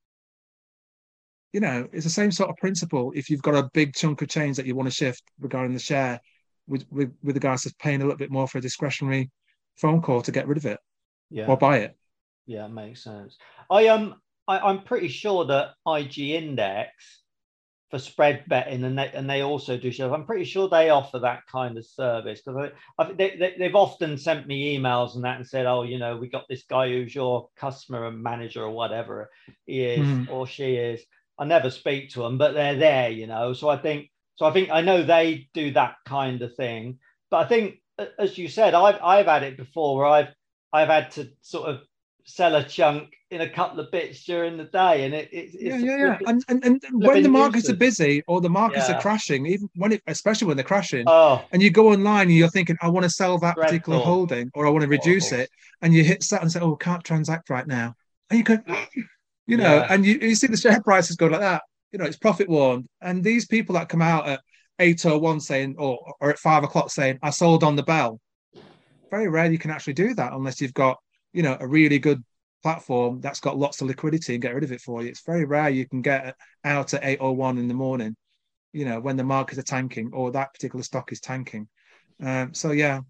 You know, it's the same sort of principle if you've got a big chunk of change that you want to shift regarding the share, with, with, with regards to paying a little bit more for a discretionary phone call to get rid of it Yeah. or buy it. Yeah, makes sense. I um I, I'm pretty sure that I G Index for spread betting, and they and they also do shows. I'm pretty sure they offer that kind of service, because I, I they, they they've often sent me emails and that and said, oh, you know, we got this guy who's your customer and manager or whatever he is Mhm. or she is. I never speak to them, but they're there, you know. So I think so. I think I know they do that kind of thing. But I think, as you said, I've I've had it before where I've I've had to sort of sell a chunk in a couple of bits during the day, and it, it Yeah, it's yeah, a yeah. flipping- And and, and when flipping the markets are nuisance. busy or the markets Yeah. are crashing, even when it, especially when they're crashing, Oh, and you go online and you're thinking, I want to sell that particular Dreadful. holding, or I want to reduce Horrible. it, and you hit set and say, oh, can't transact right now, and you go, you know, Yeah. and you, you see the share prices go like that. You know, it's profit warned, and these people that come out at eight oh one saying, or or at five o'clock saying, I sold on the bell. Very rare you can actually do that unless you've got, you know, a really good platform that's got lots of liquidity and get rid of it for you. It's very rare you can get out at eight oh one in the morning, you know, when the markets are tanking or that particular stock is tanking. Um, so yeah,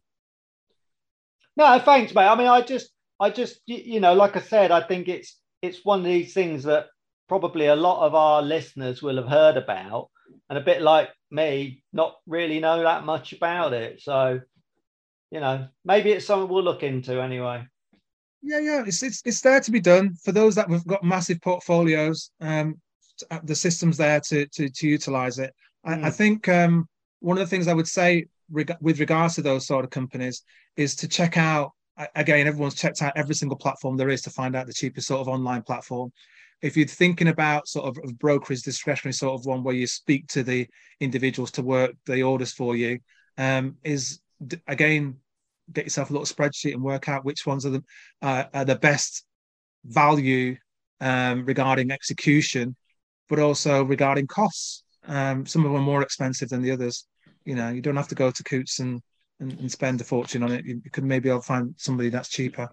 no, thanks, mate. I mean, I just, I just, y- you know, like I said, I think it's it's one of these things that probably a lot of our listeners will have heard about, and a bit like me, not really know that much about it. So, you know, maybe it's something we'll look into anyway. yeah, yeah. It's it's it's there to be done for those that have got massive portfolios. Um, the system's there to to to utilize it. I, I Mm. think um, one of the things I would say reg- with regards to those sort of companies is to check out. a- Again, everyone's checked out every single platform there is to find out the cheapest sort of online platform. If you're thinking about sort of a brokerage discretionary sort of one where you speak to the individuals to work the orders for you, um, is d- again, get yourself a little spreadsheet and work out which ones are the uh, are the best value um, regarding execution, but also regarding costs. Um, some of them are more expensive than the others. You know, you don't have to go to Coutts and, and, and spend a fortune on it. You, you could maybe I'll find somebody that's cheaper.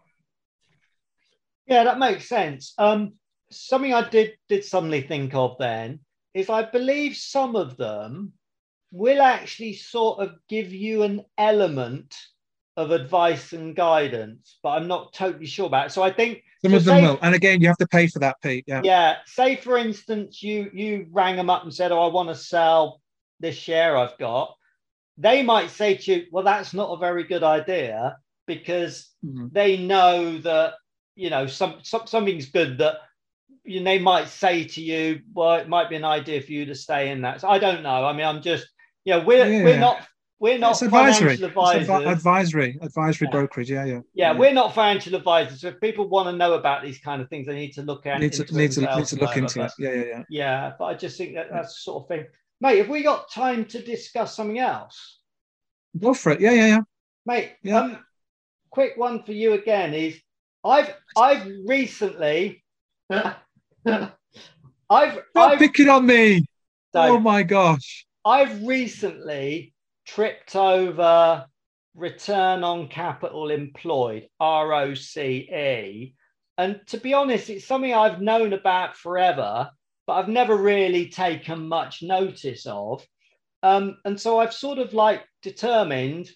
Yeah, that makes sense. Um, something I did did suddenly think of then is I believe some of them will actually sort of give you an element of advice and guidance, but I'm not totally sure about it. So I think Some so of them say- will, and again, you have to pay for that, Pete. Yeah, Yeah, say for instance, you you rang them up and said, "Oh, I want to sell this share I've got." They might say to you, "Well, that's not a very good idea," because Mhm. they know that, you know, some, some something's good that you know, they might say to you, "Well, it might be an idea for you to stay in that." So I don't know. I mean, I'm just, you know, we're Yeah. we're not we're not It's advisory. financial It's advisors. advi- advisory, advisory Yeah. brokerage. Yeah, yeah. Yeah, we're not financial advisors. So if people want to know about these kind of things, they need to look at Need to into need it to need themselves to or look whatever, into but- it. Yeah, yeah, yeah. Yeah, but I just think that that's the sort of thing. Mate, have we got time to discuss something else? Go for it. Yeah, yeah, yeah. Mate, Yeah. um, quick one for you again is I've I've recently I've Stop I've picking on me. so, Oh my gosh. I've recently tripped over return on capital employed, R O C E. And to be honest, it's something I've known about forever, but I've never really taken much notice of. Um, and so I've sort of like determined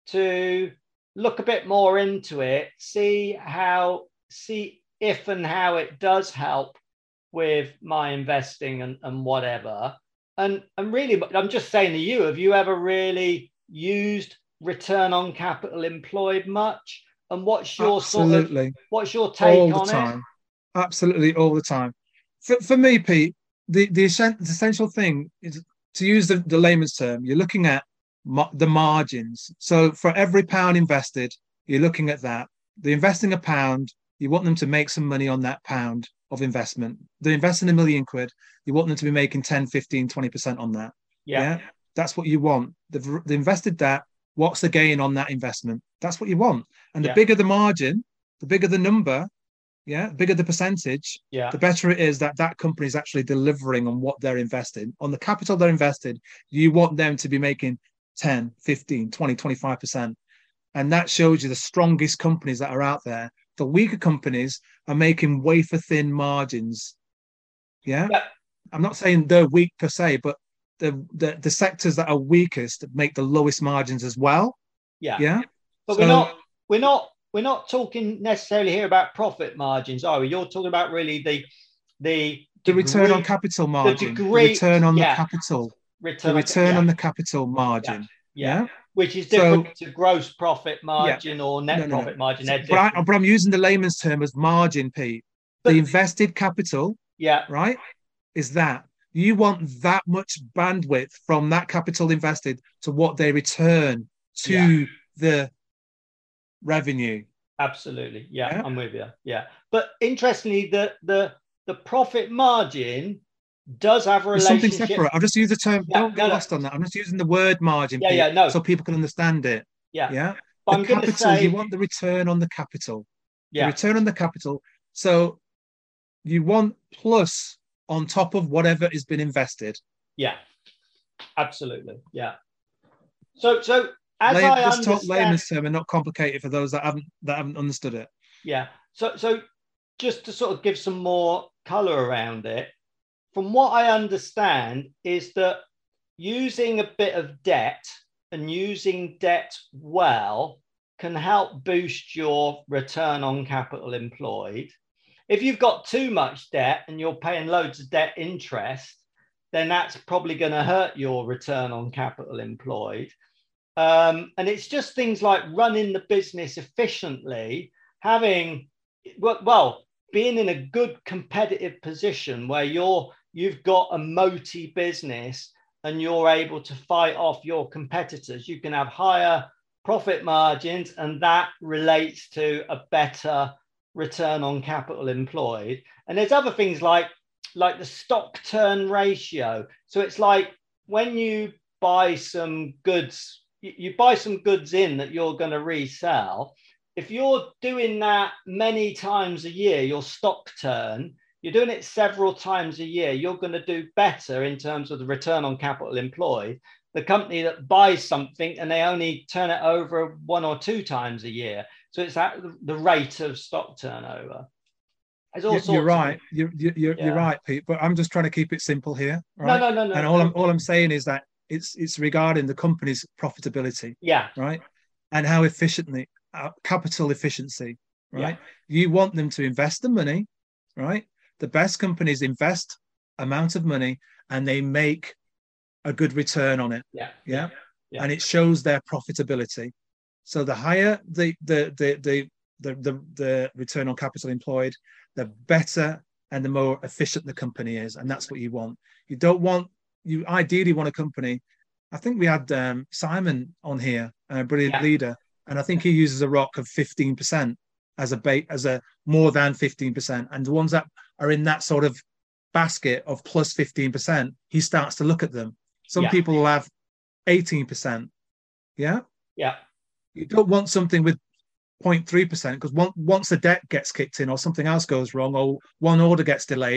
to look a bit more into it, see how, see if and how it does help with my investing and, and whatever. And, and really, I'm just saying to you, have you ever really used return on capital employed much? And what's your Absolutely. sort of, what's your take all the on time. it? Absolutely, all the time. For, for me, Pete, the, the essential thing is, to use the, the layman's term, you're looking at ma- the margins. So for every pound invested, you're looking at that. They're investing a pound, you want them to make some money on that pound of investment. They're investing a million quid, you want them to be making ten, fifteen, twenty percent on that. Yeah. yeah? That's what you want. They've, they've invested that. What's the gain on that investment? That's what you want. And the Yeah. bigger the margin, the bigger the number, yeah, the bigger the percentage, Yeah. the better it is that that company is actually delivering on what they're investing. On the capital they're invested, you want them to be making ten, fifteen, twenty, twenty-five percent. And that shows you the strongest companies that are out there. The weaker companies are making wafer thin margins. Yeah. Yeah. I'm not saying they're weak per se, but the, the, the sectors that are weakest make the lowest margins as well. Yeah. Yeah. But So- we're not, we're not, we're not talking necessarily here about profit margins, are we? You're talking about really the, the, The return on degree- capital margin, the, degree- return on yeah. the capital, return, the return yeah, on the capital margin. yeah. Yeah. Which is So- different to gross profit margin or net No, no, no. profit margin. They're But, I, different. but I'm using the layman's term as margin, Pete. But- the invested capital, yeah, right, is that you want that much bandwidth from that capital invested to what they return to Yeah. the revenue. absolutely. Yeah, Yeah. I'm with you. Yeah. But interestingly, the the the profit margin does have a It's something relationship. separate. I'll just use the term. Yeah, Don't get no, no. lost on that. I'm just using the word margin, Yeah, Pete, yeah, no. so people can understand it. Yeah. Yeah. But The I'm going to capital, say, you want the return on the capital. The yeah, return on the capital. So you want plus on top of whatever has been invested. yeah, absolutely. Yeah. So, so as Lay, I just talk understand, layman's term and not complicated for those that haven't that haven't understood it. yeah. So, so just to sort of give some more color around it, from what I understand is that using a bit of debt and using debt well can help boost your return on capital employed. If you've got too much debt and you're paying loads of debt interest, then that's probably going to hurt your return on capital employed. Um, and it's just things like running the business efficiently, having, well, well, being in a good competitive position where you're, you've got a moat business and you're able to fight off your competitors. You can have higher profit margins, and that relates to a better return on capital employed. And there's other things like, like the stock turn ratio. So it's like when you buy some goods, you, you buy some goods in that you're going to resell. If you're doing that many times a year, your stock turn, you're doing it several times a year, you're going to do better in terms of the return on capital employed. The company that buys something and they only turn it over one or two times a year. So it's at the rate of stock turnover. There's all You're, sorts you're of- right. You're, you're, you're Yeah. right, Pete. But I'm just trying to keep it simple here. Right? No, no, no, no. And all I'm all I'm saying is that it's it's regarding the company's profitability, Yeah, right? And how efficiently uh, capital efficiency, right? You want them to invest the money, right? The best companies invest amount of money and they make a good return on it. yeah, Yeah. Yeah. And it shows their profitability. So the higher the the the the the the, the return on capital employed, the better and the more efficient the company is. And that's what you want. You don't want, you ideally want a company. I think we had um, Simon on here, a brilliant Yeah. leader, and I think he uses a rock of fifteen percent as a bait, as a more than fifteen percent. And the ones that are in that sort of basket of plus fifteen percent, he starts to look at them. Some Yeah. people will have eighteen percent. Yeah. yeah, You don't want something with zero point three percent because once, once the debt gets kicked in or something else goes wrong or one order gets delayed,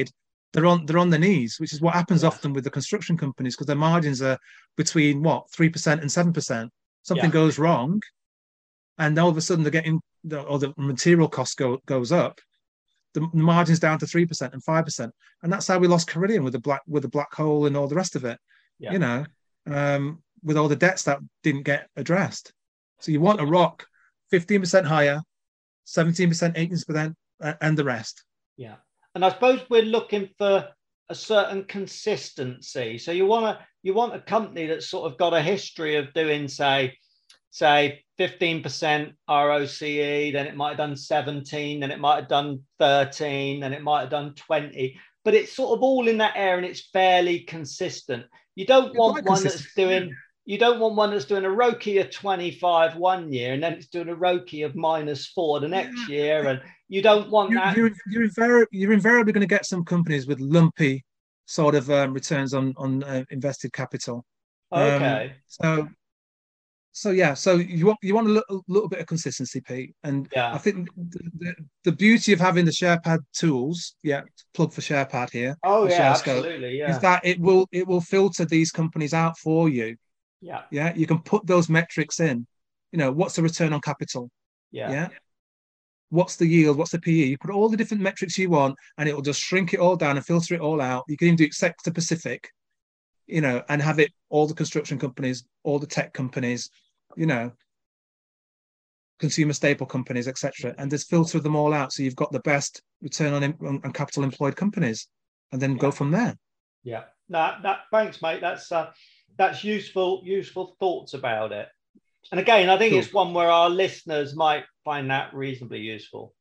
they're on they're on their knees, which is what happens Yeah. often with the construction companies, because their margins are between what three percent and seven percent. Something Yeah. goes wrong, and all of a sudden they're getting the, or the material cost go, goes up. The, the margins down to three percent and five percent, and that's how we lost Carillion with the black with the black hole and all the rest of it. Yeah. You know, um, with all the debts that didn't get addressed. So you want a rock fifteen percent higher, seventeen percent, eighteen percent, and the rest. Yeah. And I suppose we're looking for a certain consistency. So you want to you want a company that's sort of got a history of doing, say, say fifteen percent R O C E, then it might have done seventeen, then it might have done thirteen, then it might have done twenty. But it's sort of all in that area and it's fairly consistent. You don't It's want quite one that's consistent, doing yeah. you don't want one that's doing a ROCE of twenty-five one year and then it's doing a ROCE of minus four the next Yeah. year. And you don't want You're, that. you're, you're, invari- you're invariably going to get some companies with lumpy sort of um, returns on on uh, invested capital. Okay. Um, so, so yeah. So you want you want a little, little bit of consistency, Pete. And Yeah. I think the, the, the beauty of having the SharePad tools, yeah, plug for SharePad here. Oh or yeah, ShareScope, absolutely. Yeah. is that it will it will filter these companies out for you. Yeah. Yeah, you can put those metrics in. You know, what's the return on capital? Yeah. Yeah. What's the yield? What's the P E? You put all the different metrics you want, and it will just shrink it all down and filter it all out. You can even do it sector specific, you know, and have it all the construction companies, all the tech companies, you know, consumer staple companies, et cetera, and just filter them all out. So you've got the best return on, on, on capital employed companies, and then Yeah. go from there. Yeah. No, that thanks, mate. That's uh, that's useful, useful thoughts about it. And again, I think Cool. it's one where our listeners might find that reasonably useful.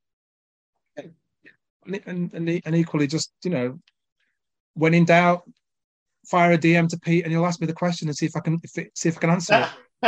And, and, and, and equally, just, you know, when in doubt, fire a D M to Pete, and you'll ask me the question and see if I can if it, see if I can answer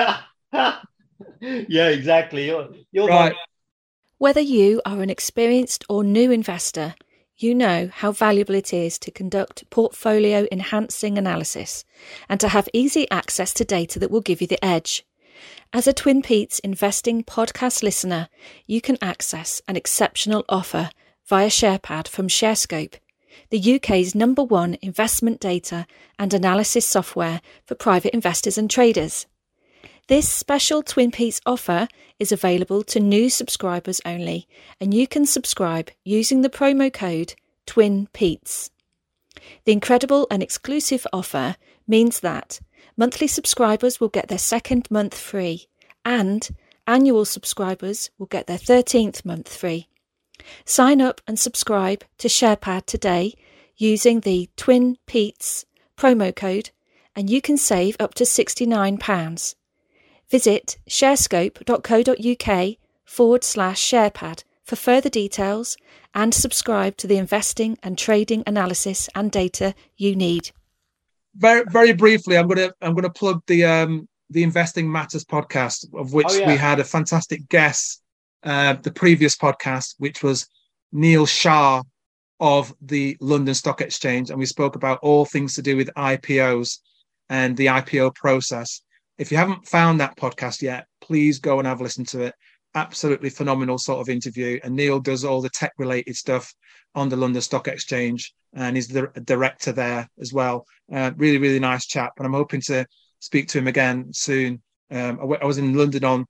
it. Yeah, exactly. You're you're Right. the- Whether you are an experienced or new investor, you know how valuable it is to conduct portfolio enhancing analysis and to have easy access to data that will give you the edge. As a Twin Peaks investing podcast listener, you can access an exceptional offer via SharePad from ShareScope, the U K's number one investment data and analysis software for private investors and traders. This special Twin Peaks offer is available to new subscribers only, and you can subscribe using the promo code TWINPETES. The incredible and exclusive offer means that monthly subscribers will get their second month free, and annual subscribers will get their thirteenth month free. Sign up and subscribe to SharePad today using the Twin Petes promo code, and you can save up to sixty-nine pounds. Visit sharescope.co.uk forward slash SharePad for further details and subscribe to the investing and trading analysis and data you need. Very, very briefly, I'm gonna I'm gonna plug the um the Investing Matters podcast, of which Oh, yeah. we had a fantastic guest, uh, the previous podcast, which was Neil Shah of the London Stock Exchange, and we spoke about all things to do with I P Os and the I P O process. If you haven't found that podcast yet, please go and have a listen to it. Absolutely phenomenal sort of interview. And Neil does all the tech related stuff on the London Stock Exchange, and he's the director there as well. Uh, really, really nice chap. And I'm hoping to speak to him again soon. Um, I, w- I was in London on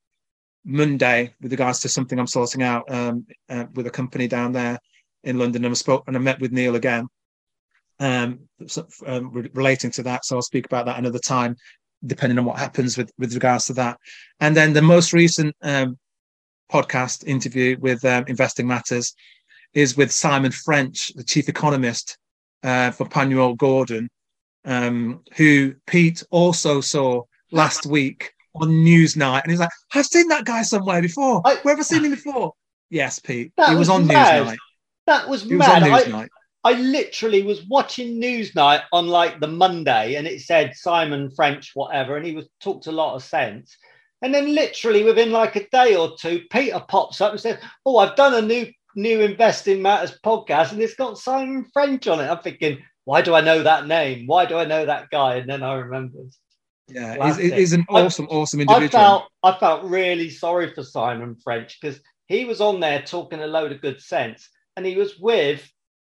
Monday with regards to something I'm sorting out um, uh, with a company down there in London, and I spoke and I met with Neil again um, so, um, re- relating to that. So I'll speak about that another time, depending on what happens with, with regards to that. And then the most recent um, podcast interview with um, Investing Matters is with Simon French, the chief economist uh, for Panuel Gordon, um, who Pete also saw last week on Newsnight. And he's like, I've seen that guy somewhere before. I- Where have I seen him before? Yes, Pete. That He was, was on mad. Newsnight. That was He was on mad. I, Newsnight. I literally was watching Newsnight on like the Monday, and it said Simon French, whatever, and he was talked a lot of sense. And then literally within like a day or two, Peter pops up and says, "Oh, I've done a new new Investing Matters podcast, and it's got Simon French on it." I'm thinking, why do I know that name? Why do I know that guy? And then I remembered. Yeah, he's, Classic. he's an I- awesome, awesome I individual. felt I felt really sorry for Simon French because he was on there talking a load of good sense, and he was with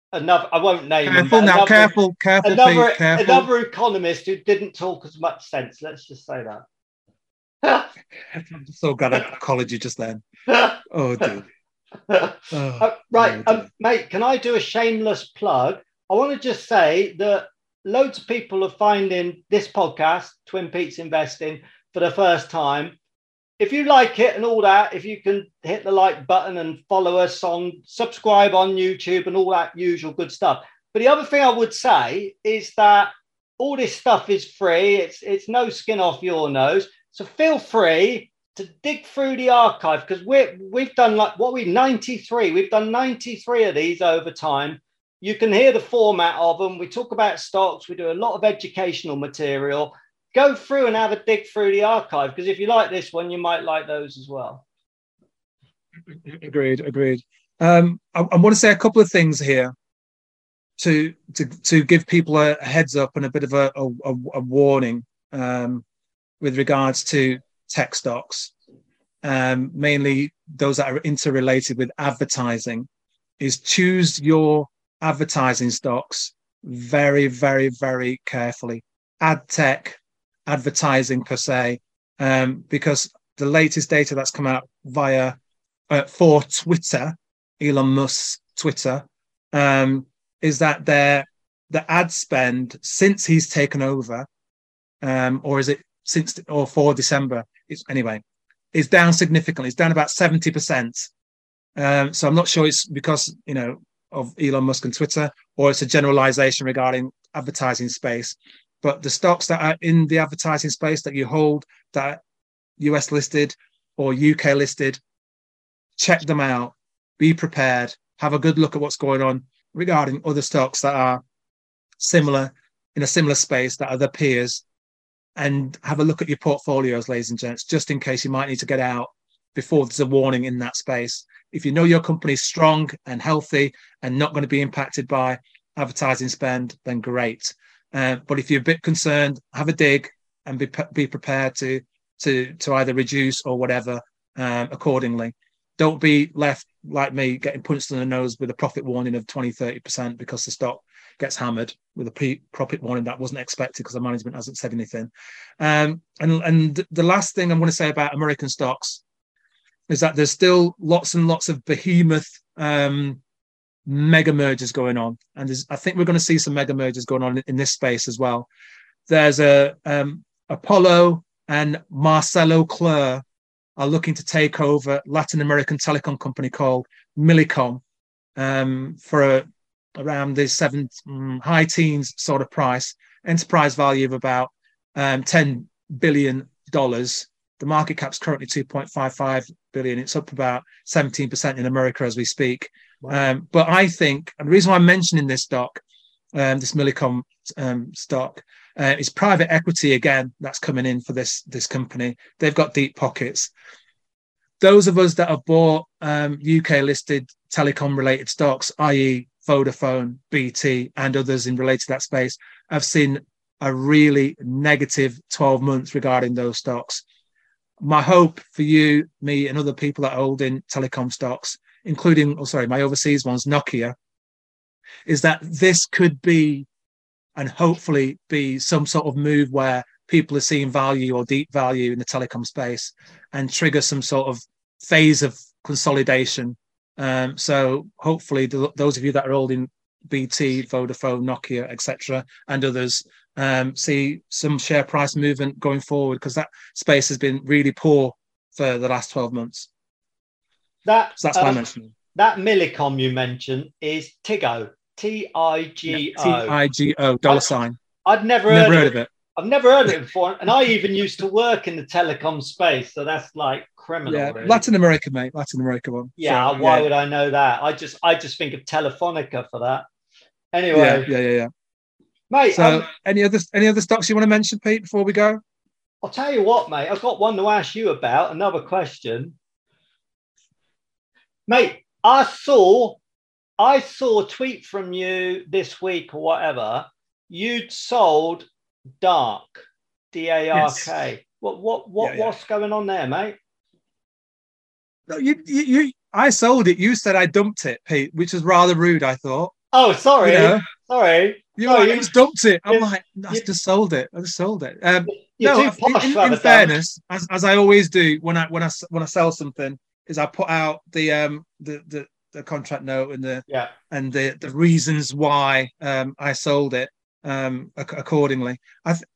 another, I won't name careful him. now, Another, careful, careful, another, Pete, careful. another economist who didn't talk as much sense. Let's just say that. I'm so glad I collared you just then. Oh, dear. Oh, uh, right, oh, um, mate, can I do a shameless plug? I want to just say that loads of people are finding this podcast, Twin Peaks Investing, for the first time. If you like it and all that, if you can hit the like button and follow us on, subscribe on YouTube and all that usual good stuff. But the other thing I would say is that all this stuff is free. It's, it's no skin off your nose. So feel free to dig through the archive, because we're we've done like what we ninety-three. We've done ninety-three of these over time. You can hear the format of them. We talk about stocks. We do a lot of educational material. Go through and have a dig through the archive, because if you like this one, you might like those as well. Agreed, agreed. Um, I, I want to say a couple of things here to to to give people a heads up and a bit of a, a, a warning um, with regards to tech stocks, um, mainly those that are interrelated with advertising, is choose your advertising stocks very, very, very carefully. Ad tech, advertising per se, um, because the latest data that's come out via uh, for Twitter, Elon Musk's Twitter, um, is that their the ad spend since he's taken over, um, or is it since or for December? It's anyway, is down significantly. It's down about seventy percent. Um, so I'm not sure it's because you know of Elon Musk and Twitter, or it's a generalization regarding advertising space. But the stocks that are in the advertising space that you hold, that are U S listed or U K listed, check them out. Be prepared. Have a good look at what's going on regarding other stocks that are similar in a similar space that are their peers. And have a look at your portfolios, ladies and gents, just in case you might need to get out before there's a warning in that space. If you know your company's strong and healthy and not going to be impacted by advertising spend, then great. Uh, but if you're a bit concerned, have a dig and be be prepared to to to either reduce or whatever um, accordingly. Don't be left like me getting punched in the nose with a profit warning of twenty, thirty percent because the stock gets hammered with a pre-profit warning that wasn't expected because the management hasn't said anything. Um, and, and the last thing I'm going to say about American stocks is that there's still lots and lots of behemoth um, mega mergers going on. And there's, I think we're going to see some mega mergers going on in, in this space as well. There's a um, Apollo and Marcelo Clare are looking to take over Latin American telecom company called Millicom um, for a around the seven um, high teens sort of price, enterprise value of about um, ten billion dollars. The market cap's currently two point five five billion. It's up about seventeen percent in America as we speak. Wow. Um, but I think, and the reason why I'm mentioning this stock, um, this Millicom um, stock, uh, is private equity again that's coming in for this, this company. They've got deep pockets. Those of us that have bought um, U K listed telecom related stocks, that is Vodafone, B T, and others in related to that space, have seen a really negative twelve months regarding those stocks. My hope for you, me, and other people that are holding telecom stocks, including, oh, sorry, my overseas ones, Nokia, is that this could be, and hopefully be, some sort of move where people are seeing value or deep value in the telecom space and trigger some sort of phase of consolidation. Um, so hopefully the, those of you that are holding B T, Vodafone, Nokia, et cetera, and others um, see some share price movement going forward, because that space has been really poor for the last twelve months. That, so that's um, my mention. That Millicom you mentioned is Tigo, T I G O. T I G O, dollar sign. I'd never, never heard, heard of of it. I've never heard of it before. And I even used to work in the telecom space. So that's like criminal. Yeah, really. Latin America, mate. Latin America one. Yeah, so, why yeah. would I know that? I just I just think of Telefonica for that. Anyway. Yeah, yeah, yeah. yeah. Mate, so um, any other any other stocks you want to mention, Pete, before we go? I'll tell you what, mate. I've got one to ask you about. Another question. Mate, I saw I saw a tweet from you this week or whatever. You'd sold Dark, D A R K. Yes. What what what yeah, yeah. what's going on there, mate? No, you, you you I sold it. You said I dumped it, Pete, which was rather rude, I thought. Oh, sorry, You know? sorry. You're Sorry, like, you- I just dumped it. I'm you- like, I you- just sold it. I just sold it. Um, You're no, too posh in, to in, have in a dump. fairness, as, as I always do when I when I when I sell something, is I put out the um the the, the contract note and the Yeah. and the the reasons why um I sold it um ac- accordingly. I th-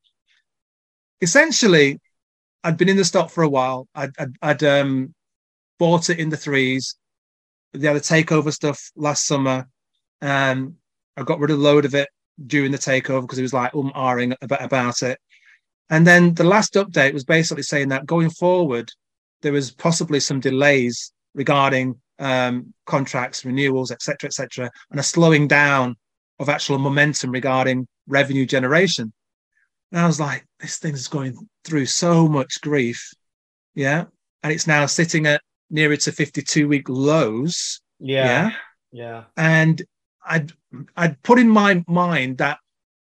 essentially I'd been in the stock for a while. I'd I'd, I'd um bought it in the threes. They had a takeover stuff last summer. Um, I got rid of a load of it during the takeover because it was like um ahhing about, about it. And then the last update was basically saying that going forward, there was possibly some delays regarding um, contracts, renewals, et cetera, et cetera, and a slowing down of actual momentum regarding revenue generation. And I was like, this thing is going through so much grief. Yeah. And it's now sitting at nearer to fifty-two week lows. Yeah. Yeah. Yeah. And I'd I'd put in my mind that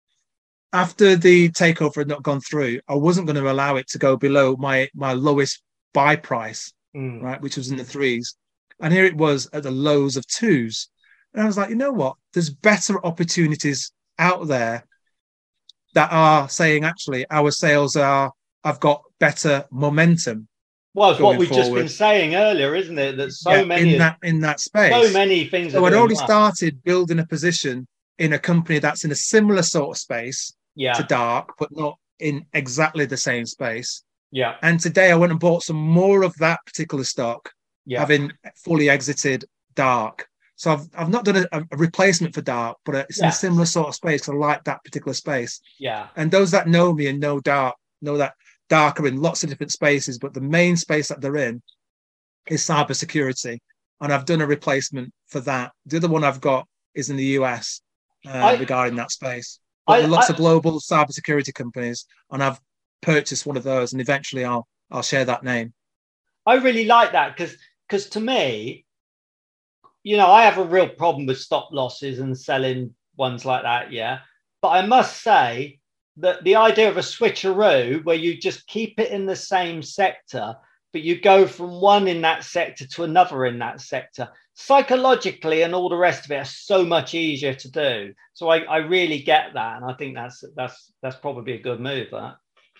after the takeover had not gone through, I wasn't going to allow it to go below my my lowest buy price, Mm. right, which was in the threes. And here it was at the lows of twos. And I was like, you know what? There's better opportunities out there that are saying, actually, our sales are have got better momentum. Well, it's what going we've just forward. been saying earlier, isn't it? That so Yeah, many in that in that space. so many things So are I'd doing already well. started building a position in a company that's in a similar sort of space Yeah. to Dark, but not in exactly the same space. Yeah. And today I went and bought some more of that particular stock, Yeah. having fully exited Dark. So I've I've not done a, a replacement for Dark, but it's in Yeah. a similar sort of space because I like that particular space. Yeah. And those that know me and know Dark know that Dark are in lots of different spaces, but the main space that they're in is cybersecurity. And I've done a replacement for that. The other one I've got is in the U S uh, I- regarding that space. But I- there are lots I- of global cybersecurity companies, and I've purchased one of those, and eventually I'll I'll share that name. I really like that because because to me, you know, I have a real problem with stop losses and selling ones like that. Yeah. But I must say that the idea of a switcheroo where you just keep it in the same sector, but you go from one in that sector to another in that sector, psychologically and all the rest of it are so much easier to do. So I, I really get that. And I think that's that's that's probably a good move, that.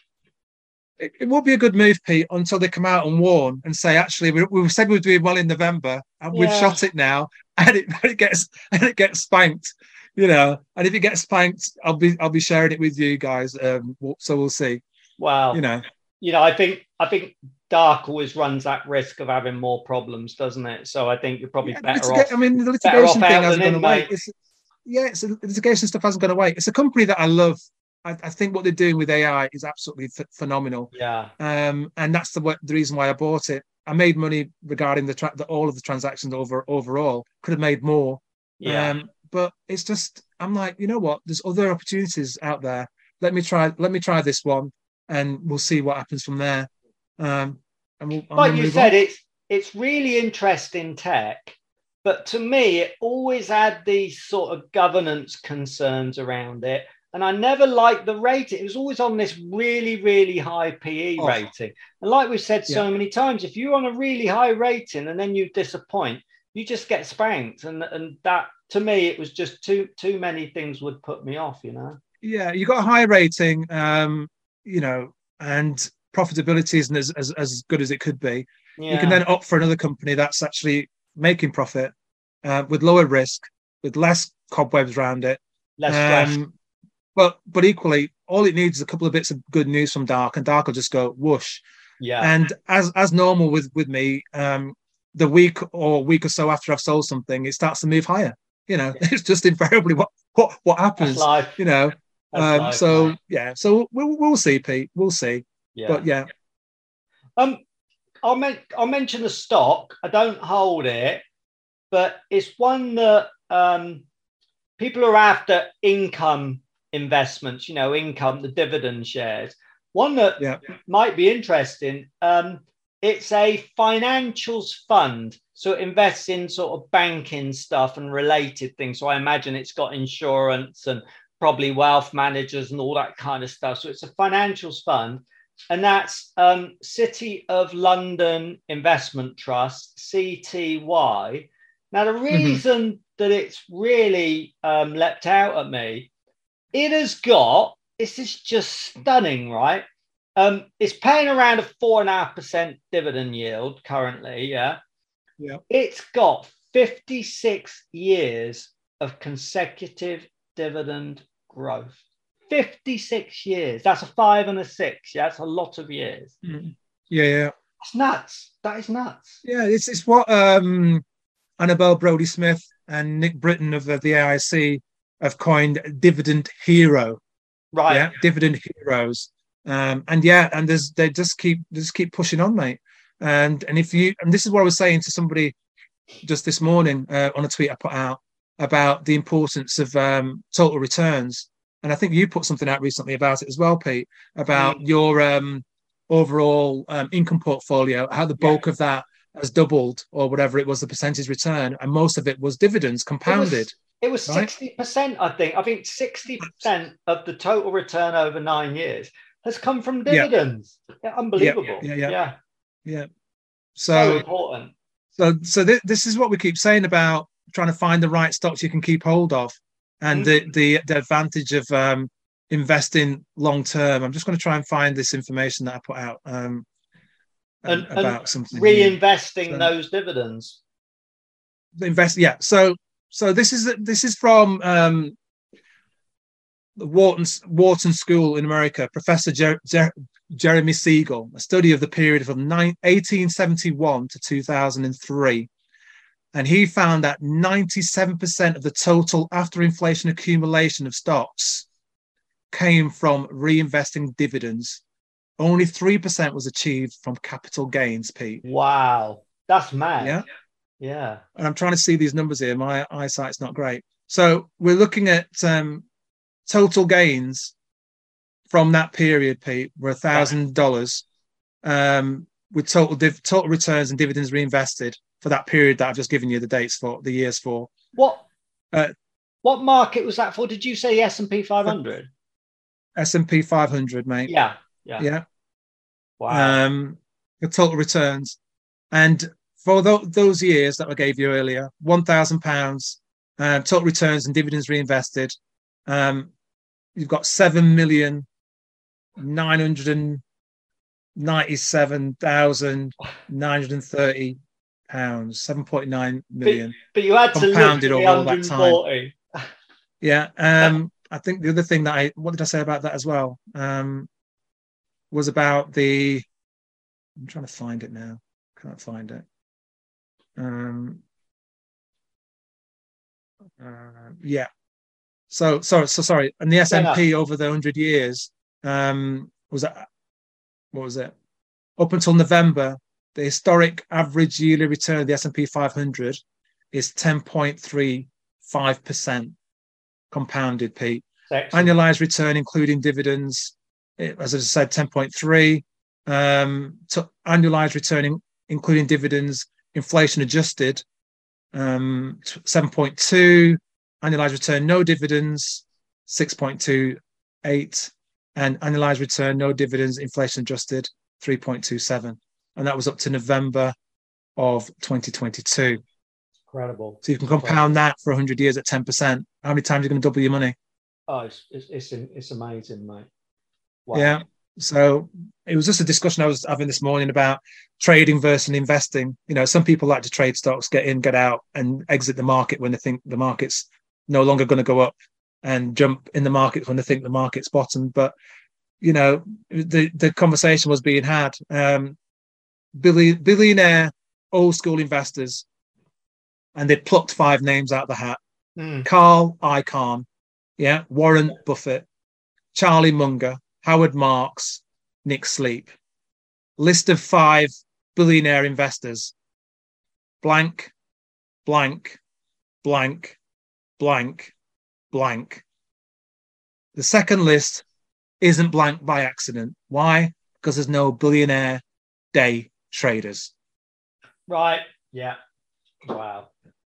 It, it will be a good move, Pete, until they come out and warn and say, actually, we, we said we were doing well in November, and we've Yeah. shot it now, and it, and it gets and it gets spanked, you know. And if it gets spanked, I'll be I'll be sharing it with you guys. Um, so we'll see. Well, You know, you know, I think I think Dark always runs that risk of having more problems, doesn't it? So I think you're probably Yeah, better litiga- off. I mean, the better litigation off thing out hasn't than gone in, away. mate. It's, yeah, it's, the litigation stuff hasn't gone away. It's a company that I love. I, I think what they're doing with A I is absolutely ph- phenomenal. Yeah, Um, and that's the wa- the reason why I bought it. I made money regarding the, tra- the all of the transactions over overall. Could have made more. yeah. Um, but it's just I'm like, you know what? There's other opportunities out there. Let me try. Let me try this one, and we'll see what happens from there. Um, and we'll, and Like we'll you move said, on. it's it's really interesting tech, but to me, it always had these sort of governance concerns around it. And I never liked the rating. It was always on this really, really high P E Oh. rating. And like we've said so Yeah. many times, if you're on a really high rating and then you disappoint, you just get spanked. And, and that, to me, it was just too too many things would put me off, you know? Yeah, you got a high rating, um, you know, and profitability isn't as, as, as good as it could be. Yeah. You can then opt for another company that's actually making profit uh, with lower risk, with less cobwebs around it. Less stress. Um, but but equally, all it needs is a couple of bits of good news from Dark, and Dark will just go whoosh. Yeah. And as as normal with with me, um, the week or week or so after I've sold something, it starts to move higher. You know, it's just invariably what what what That's happens. life. You know, That's um, life, so mate. yeah, so we'll we'll see, Pete. We'll see. Yeah. But yeah, Um, I'll, men- I'll mention the stock. I don't hold it, but it's one that um, people are after income investments, you know, income, the dividend shares. One that yeah, might be interesting. Um, it's a financials fund. So it invests in sort of banking stuff and related things. So I imagine it's got insurance and probably wealth managers and all that kind of stuff. So it's a financials fund. And that's um, City of London Investment Trust, C T Y. Now, the reason mm-hmm. that it's really um, leapt out at me, it has got, this is just stunning, right? Um, it's paying around a four and a half percent dividend yield currently. Yeah. Yeah. It's got fifty-six years of consecutive dividend growth. fifty-six years. That's a five and a six. Yeah. That's a lot of years. Mm-hmm. Yeah. Yeah. That's nuts. That is nuts. Yeah. It's, it's what um, Annabelle Brodie-Smith and Nick Britton of the, the A I C have coined dividend hero. Right. Yeah. Dividend heroes. Um, and yeah, and there's they just keep just keep pushing on, mate. And and if you and this is what I was saying to somebody just this morning uh, on a tweet I put out about the importance of um, total returns. And I think you put something out recently about it as well, Pete, about mm. your um, overall um, income portfolio, how the bulk yeah. of that has doubled or whatever it was, the percentage return, and most of it was dividends compounded. It was, it was right? sixty percent, I think. I think sixty percent of the total return over nine years has come from dividends. Yeah. Yeah, unbelievable. Yeah, yeah, yeah. yeah. yeah. So, so important. So, so th- this is what we keep saying about trying to find the right stocks you can keep hold of, and mm-hmm. the, the the advantage of um, investing long term. I'm just going to try and find this information that I put out um, and, about and something. Reinvesting so, those dividends. Invest, yeah. So, so this is this is from. Um, The Wharton, Wharton School in America, Professor Jer- Jer- Jeremy Siegel, a study of the period from eighteen seventy-one to two thousand three. And he found that ninety-seven percent of the total after inflation accumulation of stocks came from reinvesting dividends. Only three percent was achieved from capital gains, Pete. Wow. That's mad. Yeah. Yeah. And I'm trying to see these numbers here. My eyesight's not great. So we're looking at um, total gains from that period, Pete, were a thousand dollars, um, with total div- total returns and dividends reinvested for that period that I've just given you the dates for, the years for. What? Uh, what market was that for? Did you say S and P five hundred? S and P five hundred, mate. Yeah, yeah, yeah. Wow. Um, the total returns, and for th- those years that I gave you earlier, one thousand pounds, uh, total returns and dividends reinvested. Um, you've got seven million nine hundred ninety-seven thousand nine hundred thirty pounds, seven point nine million. But, but you had to compounded live over all that time. Yeah. Yeah. Um, I think the other thing that I what did I say about that as well? Um, was about the. I'm trying to find it now. Can't find it. Um. Uh, yeah. So sorry, so sorry. And the S and P yeah, no. over the hundred years, um, was that what was it? Up until November, the historic average yearly return of the S and P five hundred is ten point three five percent compounded, Pete. Excellent. Annualized return, including dividends, it, as I said, ten point three. Um, to annualized return, including dividends, inflation adjusted, um, seven point two. Annualized return, no dividends, six point two eight, and annualized return, no dividends, inflation adjusted, three point two seven. And that was up to November of twenty twenty-two. Incredible. So you can compound that for one hundred years at ten percent. How many times are you going to double your money? Oh, it's it's it's, it's amazing, mate. Wow. Yeah. So it was just a discussion I was having this morning about trading versus investing. You know, some people like to trade stocks, get in, get out, and exit the market when they think the market's no longer going to go up, and jump in the market when they think the market's bottomed. But, you know, the, the conversation was being had. Um, billi- billionaire old school investors, and they plucked five names out of the hat. Mm. Carl Icahn, yeah, Warren Buffett, Charlie Munger, Howard Marks, Nick Sleep. List of five billionaire investors. Blank, blank, blank, blank, blank. The second list isn't blank by accident. Why? Because there's no billionaire day traders. Right. Yeah. Wow.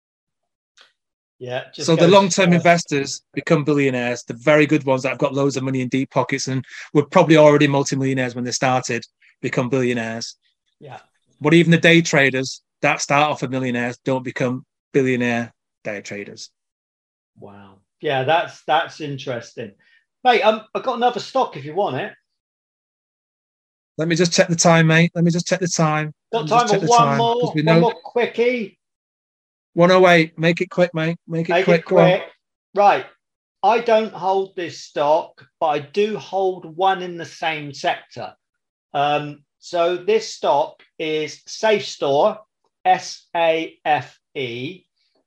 Yeah. So the long-term to... investors become billionaires, the very good ones that have got loads of money in deep pockets and were probably already multimillionaires when they started, become billionaires. Yeah. But even the day traders that start off as millionaires don't become billionaire day traders. Wow. Yeah, that's that's interesting. Mate, um, I've got another stock if you want it. Let me just check the time, mate. Let me just check the time. Got time for one time, more, one know... more quickie. one oh eight. Make it quick, mate. Make it Make quick. It quick. Right. I don't hold this stock, but I do hold one in the same sector. Um, so this stock is SafeStore, S A F E.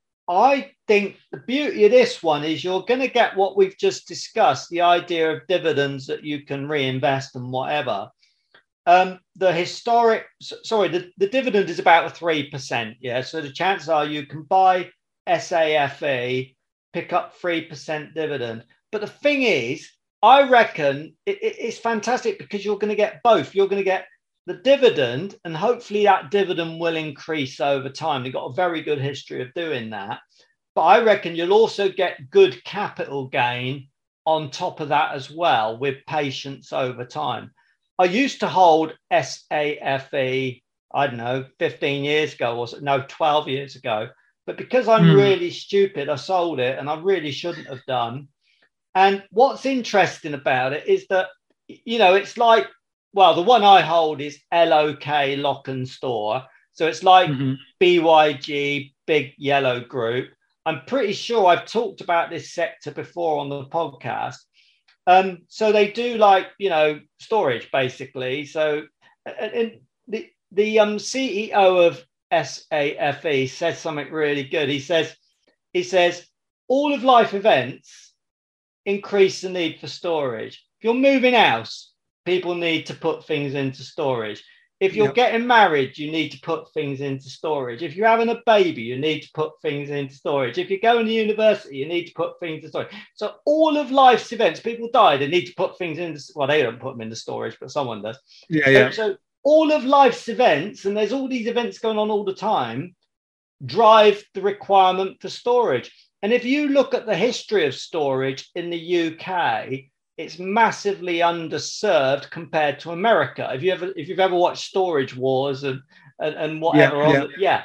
I think the beauty of this one is you're going to get what we've just discussed, the idea of dividends that you can reinvest and whatever. Um, the historic, sorry, the, the dividend is about a three percent. Yeah. So the chances are you can buy S A F E, pick up three percent dividend. But the thing is, I reckon it, it, it's fantastic because you're going to get both. You're going to get the dividend, and hopefully that dividend will increase over time. They've got a very good history of doing that. But I reckon you'll also get good capital gain on top of that as well with patience over time. I used to hold S A F E, I don't know, fifteen years ago, or no, twelve years ago. But because I'm mm. really stupid, I sold it, and I really shouldn't have done. And what's interesting about it is that, you know, it's like, well, the one I hold is L O K Lock and Store. So it's like mm-hmm. B Y G, Big Yellow Group. I'm pretty sure I've talked about this sector before on the podcast. Um, so they do like, you know, storage basically. So and the, the um, C E O of S A F E says something really good. He says, he says, all of life events increase the need for storage. If you're moving house, people need to put things into storage. If you're yep. getting married, you need to put things into storage. If you're having a baby, you need to put things into storage. If you're going to university, you need to put things into storage. So all of life's events, people die, they need to put things into, well, they don't put them into storage, but someone does. Yeah, so, yeah. So all of life's events, and there's all these events going on all the time, drive the requirement for storage. And if you look at the history of storage in the U K, it's massively underserved compared to America. If you ever, if you've ever watched Storage Wars and and, and whatever, yeah, on yeah. The, yeah.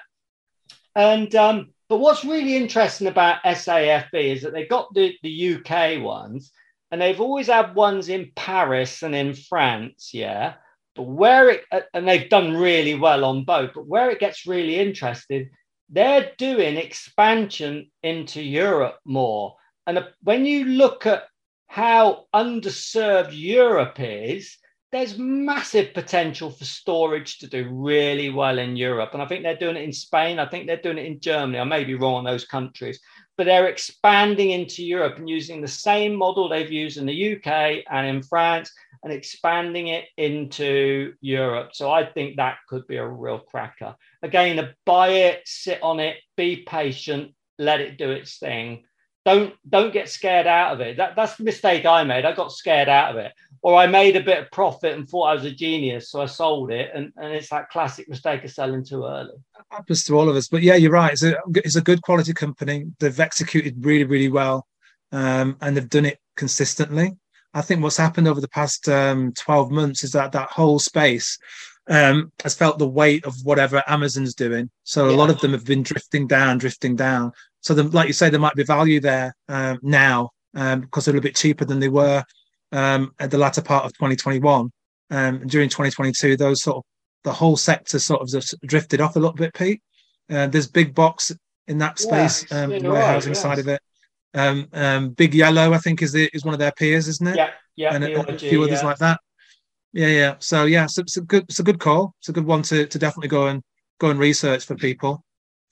And um, but what's really interesting about S A F E is that they've got the, the U K ones, and they've always had ones in Paris and in France, yeah. But where it and they've done really well on both. But where it gets really interesting, they're doing expansion into Europe more. And when you look at how underserved Europe is, there's massive potential for storage to do really well in Europe. And I think they're doing it in Spain. I think they're doing it in Germany. I may be wrong on those countries, but they're expanding into Europe and using the same model they've used in the U K and in France and expanding it into Europe. So I think that could be a real cracker. Again, buy it, sit on it, be patient, let it do its thing. Don't don't get scared out of it. That, that's the mistake I made. I got scared out of it. Or I made a bit of profit and thought I was a genius, so I sold it. And, and it's that classic mistake of selling too early. That happens to all of us. But yeah, you're right. It's a, it's a good quality company. They've executed really, really well. Um, and they've done it consistently. I think what's happened over the past um, twelve months is that that whole space um, has felt the weight of whatever Amazon's doing. So yeah. a lot of them have been drifting down, drifting down. So, the, like you say, there might be value there um, now um, because they're a little bit cheaper than they were um, at the latter part of twenty twenty-one. Um, during twenty twenty-two, those sort of the whole sector sort of just drifted off a little bit, Pete. Uh, there's big box in that space, yeah, um, the warehousing right, yes. side of it. Um, um, Big Yellow, I think, is the, is one of their peers, isn't it? Yeah, yeah, and a, a few others yeah. like that. Yeah, yeah. So yeah, so it's a good, it's a good call. It's a good one to to definitely go and go and research for people.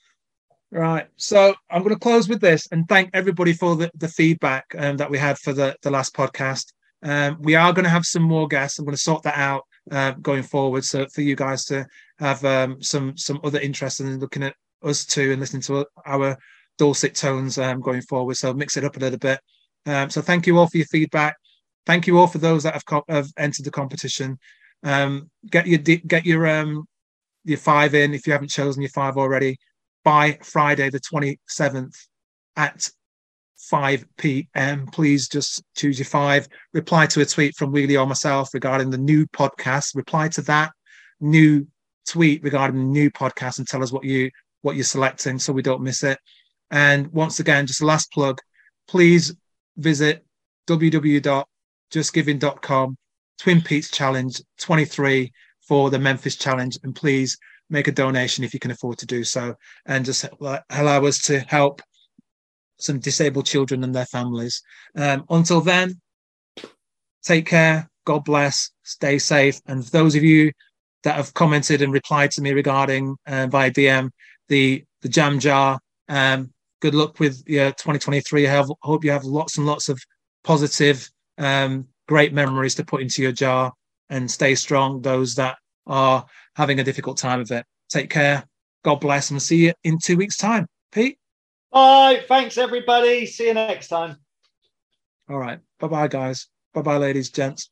Right. So I'm going to close with this and thank everybody for the, the feedback um, that we had for the, the last podcast. Um, we are going to have some more guests. I'm going to sort that out uh, going forward. So for you guys to have um, some some other interest in looking at us too and listening to our dulcet tones um, going forward. So mix it up a little bit. Um, so thank you all for your feedback. Thank you all for those that have, co- have entered the competition. Um, get your get your um, your five in if you haven't chosen your five already. By Friday the twenty-seventh at five p.m. Please just choose your five. Reply to a tweet from Wheelie or myself regarding the new podcast. Reply to that new tweet regarding the new podcast and tell us what you what you're selecting so we don't miss it. And once again, just a last plug, please visit w w w dot just giving dot com, Twin Peaks Challenge twenty-three for the Memphis Challenge, and please make a donation if you can afford to do so, and just allow us to help some disabled children and their families. Um, until then, take care, God bless, stay safe. And for those of you that have commented and replied to me regarding uh, via D M the the jam jar, um, good luck with your twenty twenty-three. I have, hope you have lots and lots of positive, um, great memories to put into your jar, and stay strong, those that are having a difficult time of it. Take care, God bless, and see you in two weeks' time. Pete? Bye. Thanks, everybody. See you next time. All right. Bye-bye, guys. Bye-bye, ladies, gents.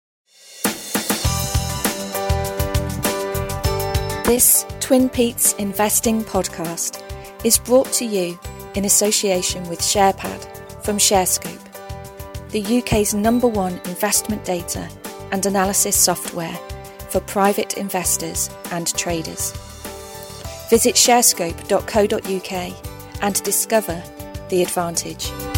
This Twin Peaks Investing podcast is brought to you in association with SharePad from ShareScope, the U K's number one investment data and analysis software for private investors and traders. Visit sharescope dot co dot uk and discover the advantage.